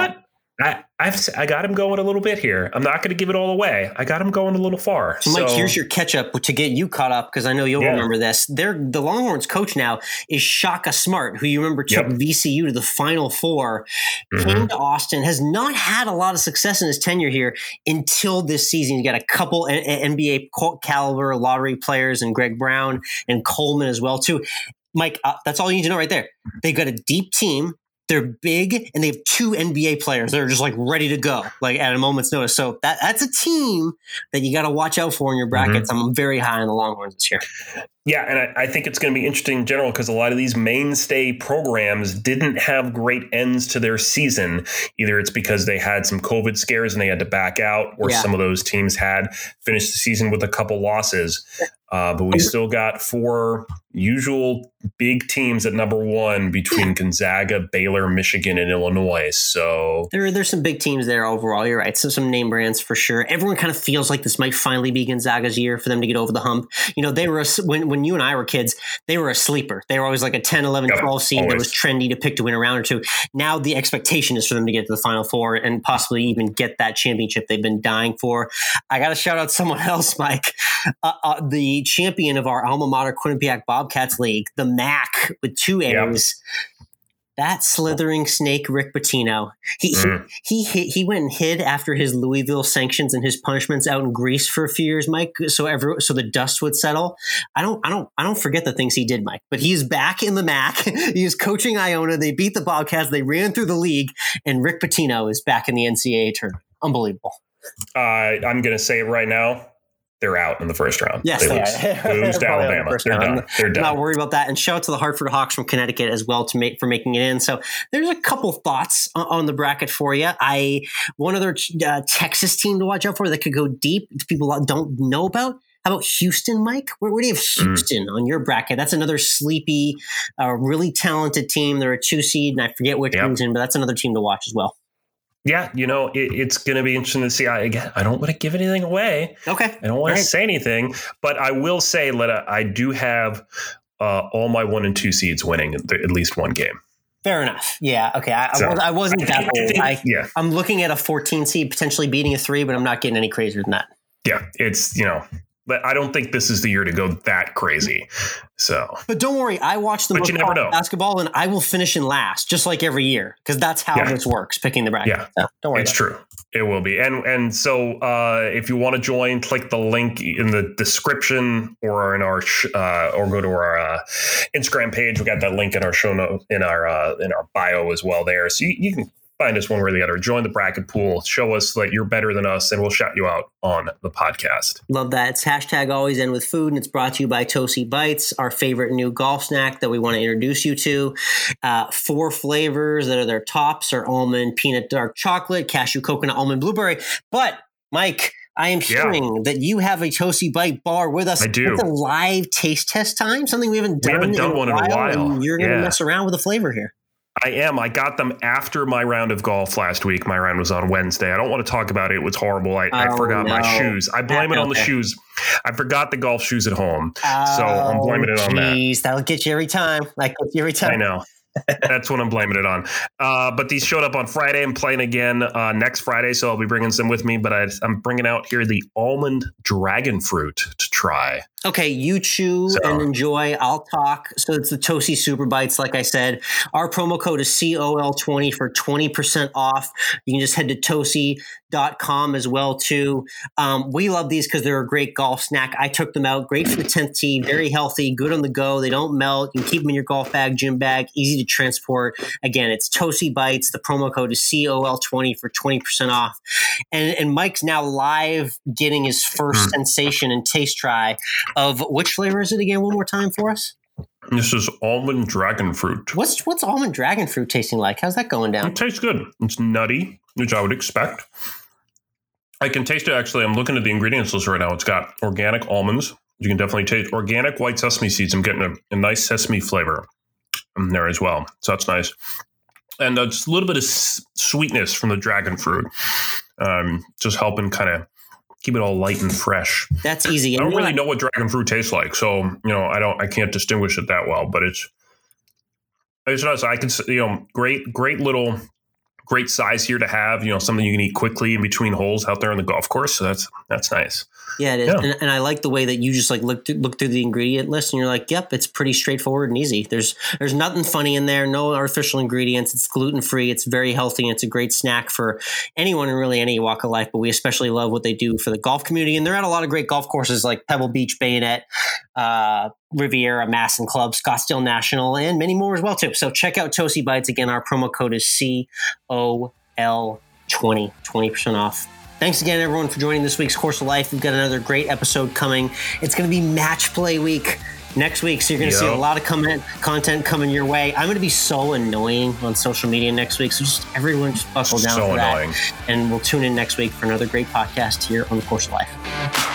I got him going a little bit here. I'm not going to give it all away. I got him going a little far. So, Mike, here's your catch up to get you caught up, because I know you'll remember this. The Longhorns coach now is Shaka Smart, who you remember took VCU to the Final Four, came to Austin, has not had a lot of success in his tenure here until this season. You got a couple NBA caliber lottery players, and Greg Brown and Coleman as well too. Mike, that's all you need to know right there. They've got a deep team. They're big, and they have 2 NBA players that are just ready to go, at a moment's notice. So that's a team that you got to watch out for in your brackets. I'm very high on the Longhorns this year. Yeah, and I think it's going to be interesting in general because a lot of these mainstay programs didn't have great ends to their season. Either it's because they had some COVID scares and they had to back out, or some of those teams had finished the season with a couple losses. But we still got 4 usual big teams at number 1 between Gonzaga, Baylor, Michigan, and Illinois. So there's some big teams there overall. You're right. So some name brands for sure. Everyone kind of feels like this might finally be Gonzaga's year for them to get over the hump. They were when you and I were kids, they were a sleeper. They were always like a 10, 11, 12 seed that was trendy to pick to win a round or two. Now the expectation is for them to get to the Final Four and possibly even get that championship they've been dying for. I got to shout out someone else, Mike. the champion of our alma mater Quinnipiac Bobcats League, the MAC with 2 A's. Yep. That slithering snake, Rick Pitino. He went and hid after his Louisville sanctions and his punishments out in Greece for a few years, Mike. So the dust would settle. I don't forget the things he did, Mike. But he's back in the MAC. He is coaching Iona. They beat the Bobcats. They ran through the league, and Rick Pitino is back in the NCAA tournament. Unbelievable. I'm going to say it right now. They're out in the first round. Yes, they lose to Alabama. They're done. They're done. Not worried about that. And shout out to the Hartford Hawks from Connecticut as well for making it in. So there's a couple thoughts on the bracket for you. One other Texas team to watch out for that could go deep. People don't know about. How about Houston, Mike? Where do you have Houston on your bracket? That's another sleepy, really talented team. They're a 2 seed, and I forget which team's in, but that's another team to watch as well. Yeah, it's going to be interesting to see. I don't want to give anything away. Okay. I don't want to say anything, but I will say, Letta, I do have all my 1 and 2 seeds winning at least one game. Fair enough. Yeah. Okay. I wasn't that bold. I'm looking at a 14 seed potentially beating a 3, but I'm not getting any crazier than that. Yeah. It's, but I don't think this is the year to go that crazy. So, but don't worry, I watch the most basketball, and I will finish in last, just like every year, because that's how this works. Picking the bracket. Yeah, so don't worry. It's true. It will be. And so, if you want to join, click the link in the description or in our or go to our Instagram page. We got that link in our show note in our bio as well there. So you can find us one way or the other. Join the bracket pool. Show us that you're better than us, and we'll shout you out on the podcast. Love that. It's #always end with food, and it's brought to you by Toasty Bites, our favorite new golf snack that we want to introduce you to. 4 flavors that are their tops are almond, peanut, dark chocolate, cashew, coconut, almond, blueberry. But Mike, I am hearing that you have a Toasty Bite bar with us. I do. It's a live taste test time, something we haven't done one in a while. And you're going to mess around with the flavor here. I am. I got them after my round of golf last week. My round was on Wednesday. I don't want to talk about it. It was horrible. I forgot my shoes. I blame it on the shoes. I forgot the golf shoes at home. So I'm blaming it on that. That'll get you every time. I know. That's what I'm blaming it on. But these showed up on Friday. I'm playing again next Friday, so I'll be bringing some with me. But I'm bringing out here the almond dragon fruit to try. Okay, you chew and enjoy. I'll talk. So it's the Toasty Super Bites, like I said. Our promo code is COL20 for 20% off. You can just head to Toasty.com as well, too. We love these because they're a great golf snack. I took them out. Great for the 10th tee. Very healthy. Good on the go. They don't melt. You can keep them in your golf bag, gym bag. Easy to transport. Again, it's Toasty Bites. The promo code is COL20 for 20% off. And Mike's now live getting his first sensation and taste try of which flavor is it again? One more time for us. This is almond dragon fruit. What's almond dragon fruit tasting like? How's that going down? It tastes good. It's nutty, which I would expect. I can taste it. Actually, I'm looking at the ingredients list right now. It's got organic almonds. You can definitely taste organic white sesame seeds. I'm getting a nice sesame flavor in there as well. So that's nice. And just a little bit of sweetness from the dragon fruit. Just helping kind of keep it all light and fresh. That's easy. I don't really know what dragon fruit tastes like, so I can't distinguish it that well. But it's nice. I can great size here to have. Something you can eat quickly in between holes out there on the golf course. So that's nice. Yeah, it is. Yeah. And I like the way that you just look through the ingredient list and you're like, yep, it's pretty straightforward and easy. There's nothing funny in there, no artificial ingredients. It's gluten-free. It's very healthy. And it's a great snack for anyone in really any walk of life. But we especially love what they do for the golf community. And they're at a lot of great golf courses like Pebble Beach, Bayonet, Riviera, Masson Club, Scottsdale National, and many more as well, too. So check out Toasty Bites. Again, our promo code is COL20, 20% off. Thanks again, everyone, for joining this week's Course of Life. We've got another great episode coming. It's going to be match play week next week, so you're going to see a lot of content coming your way. I'm going to be so annoying on social media next week, so just everyone just buckle down for that. And we'll tune in next week for another great podcast here on the Course of Life.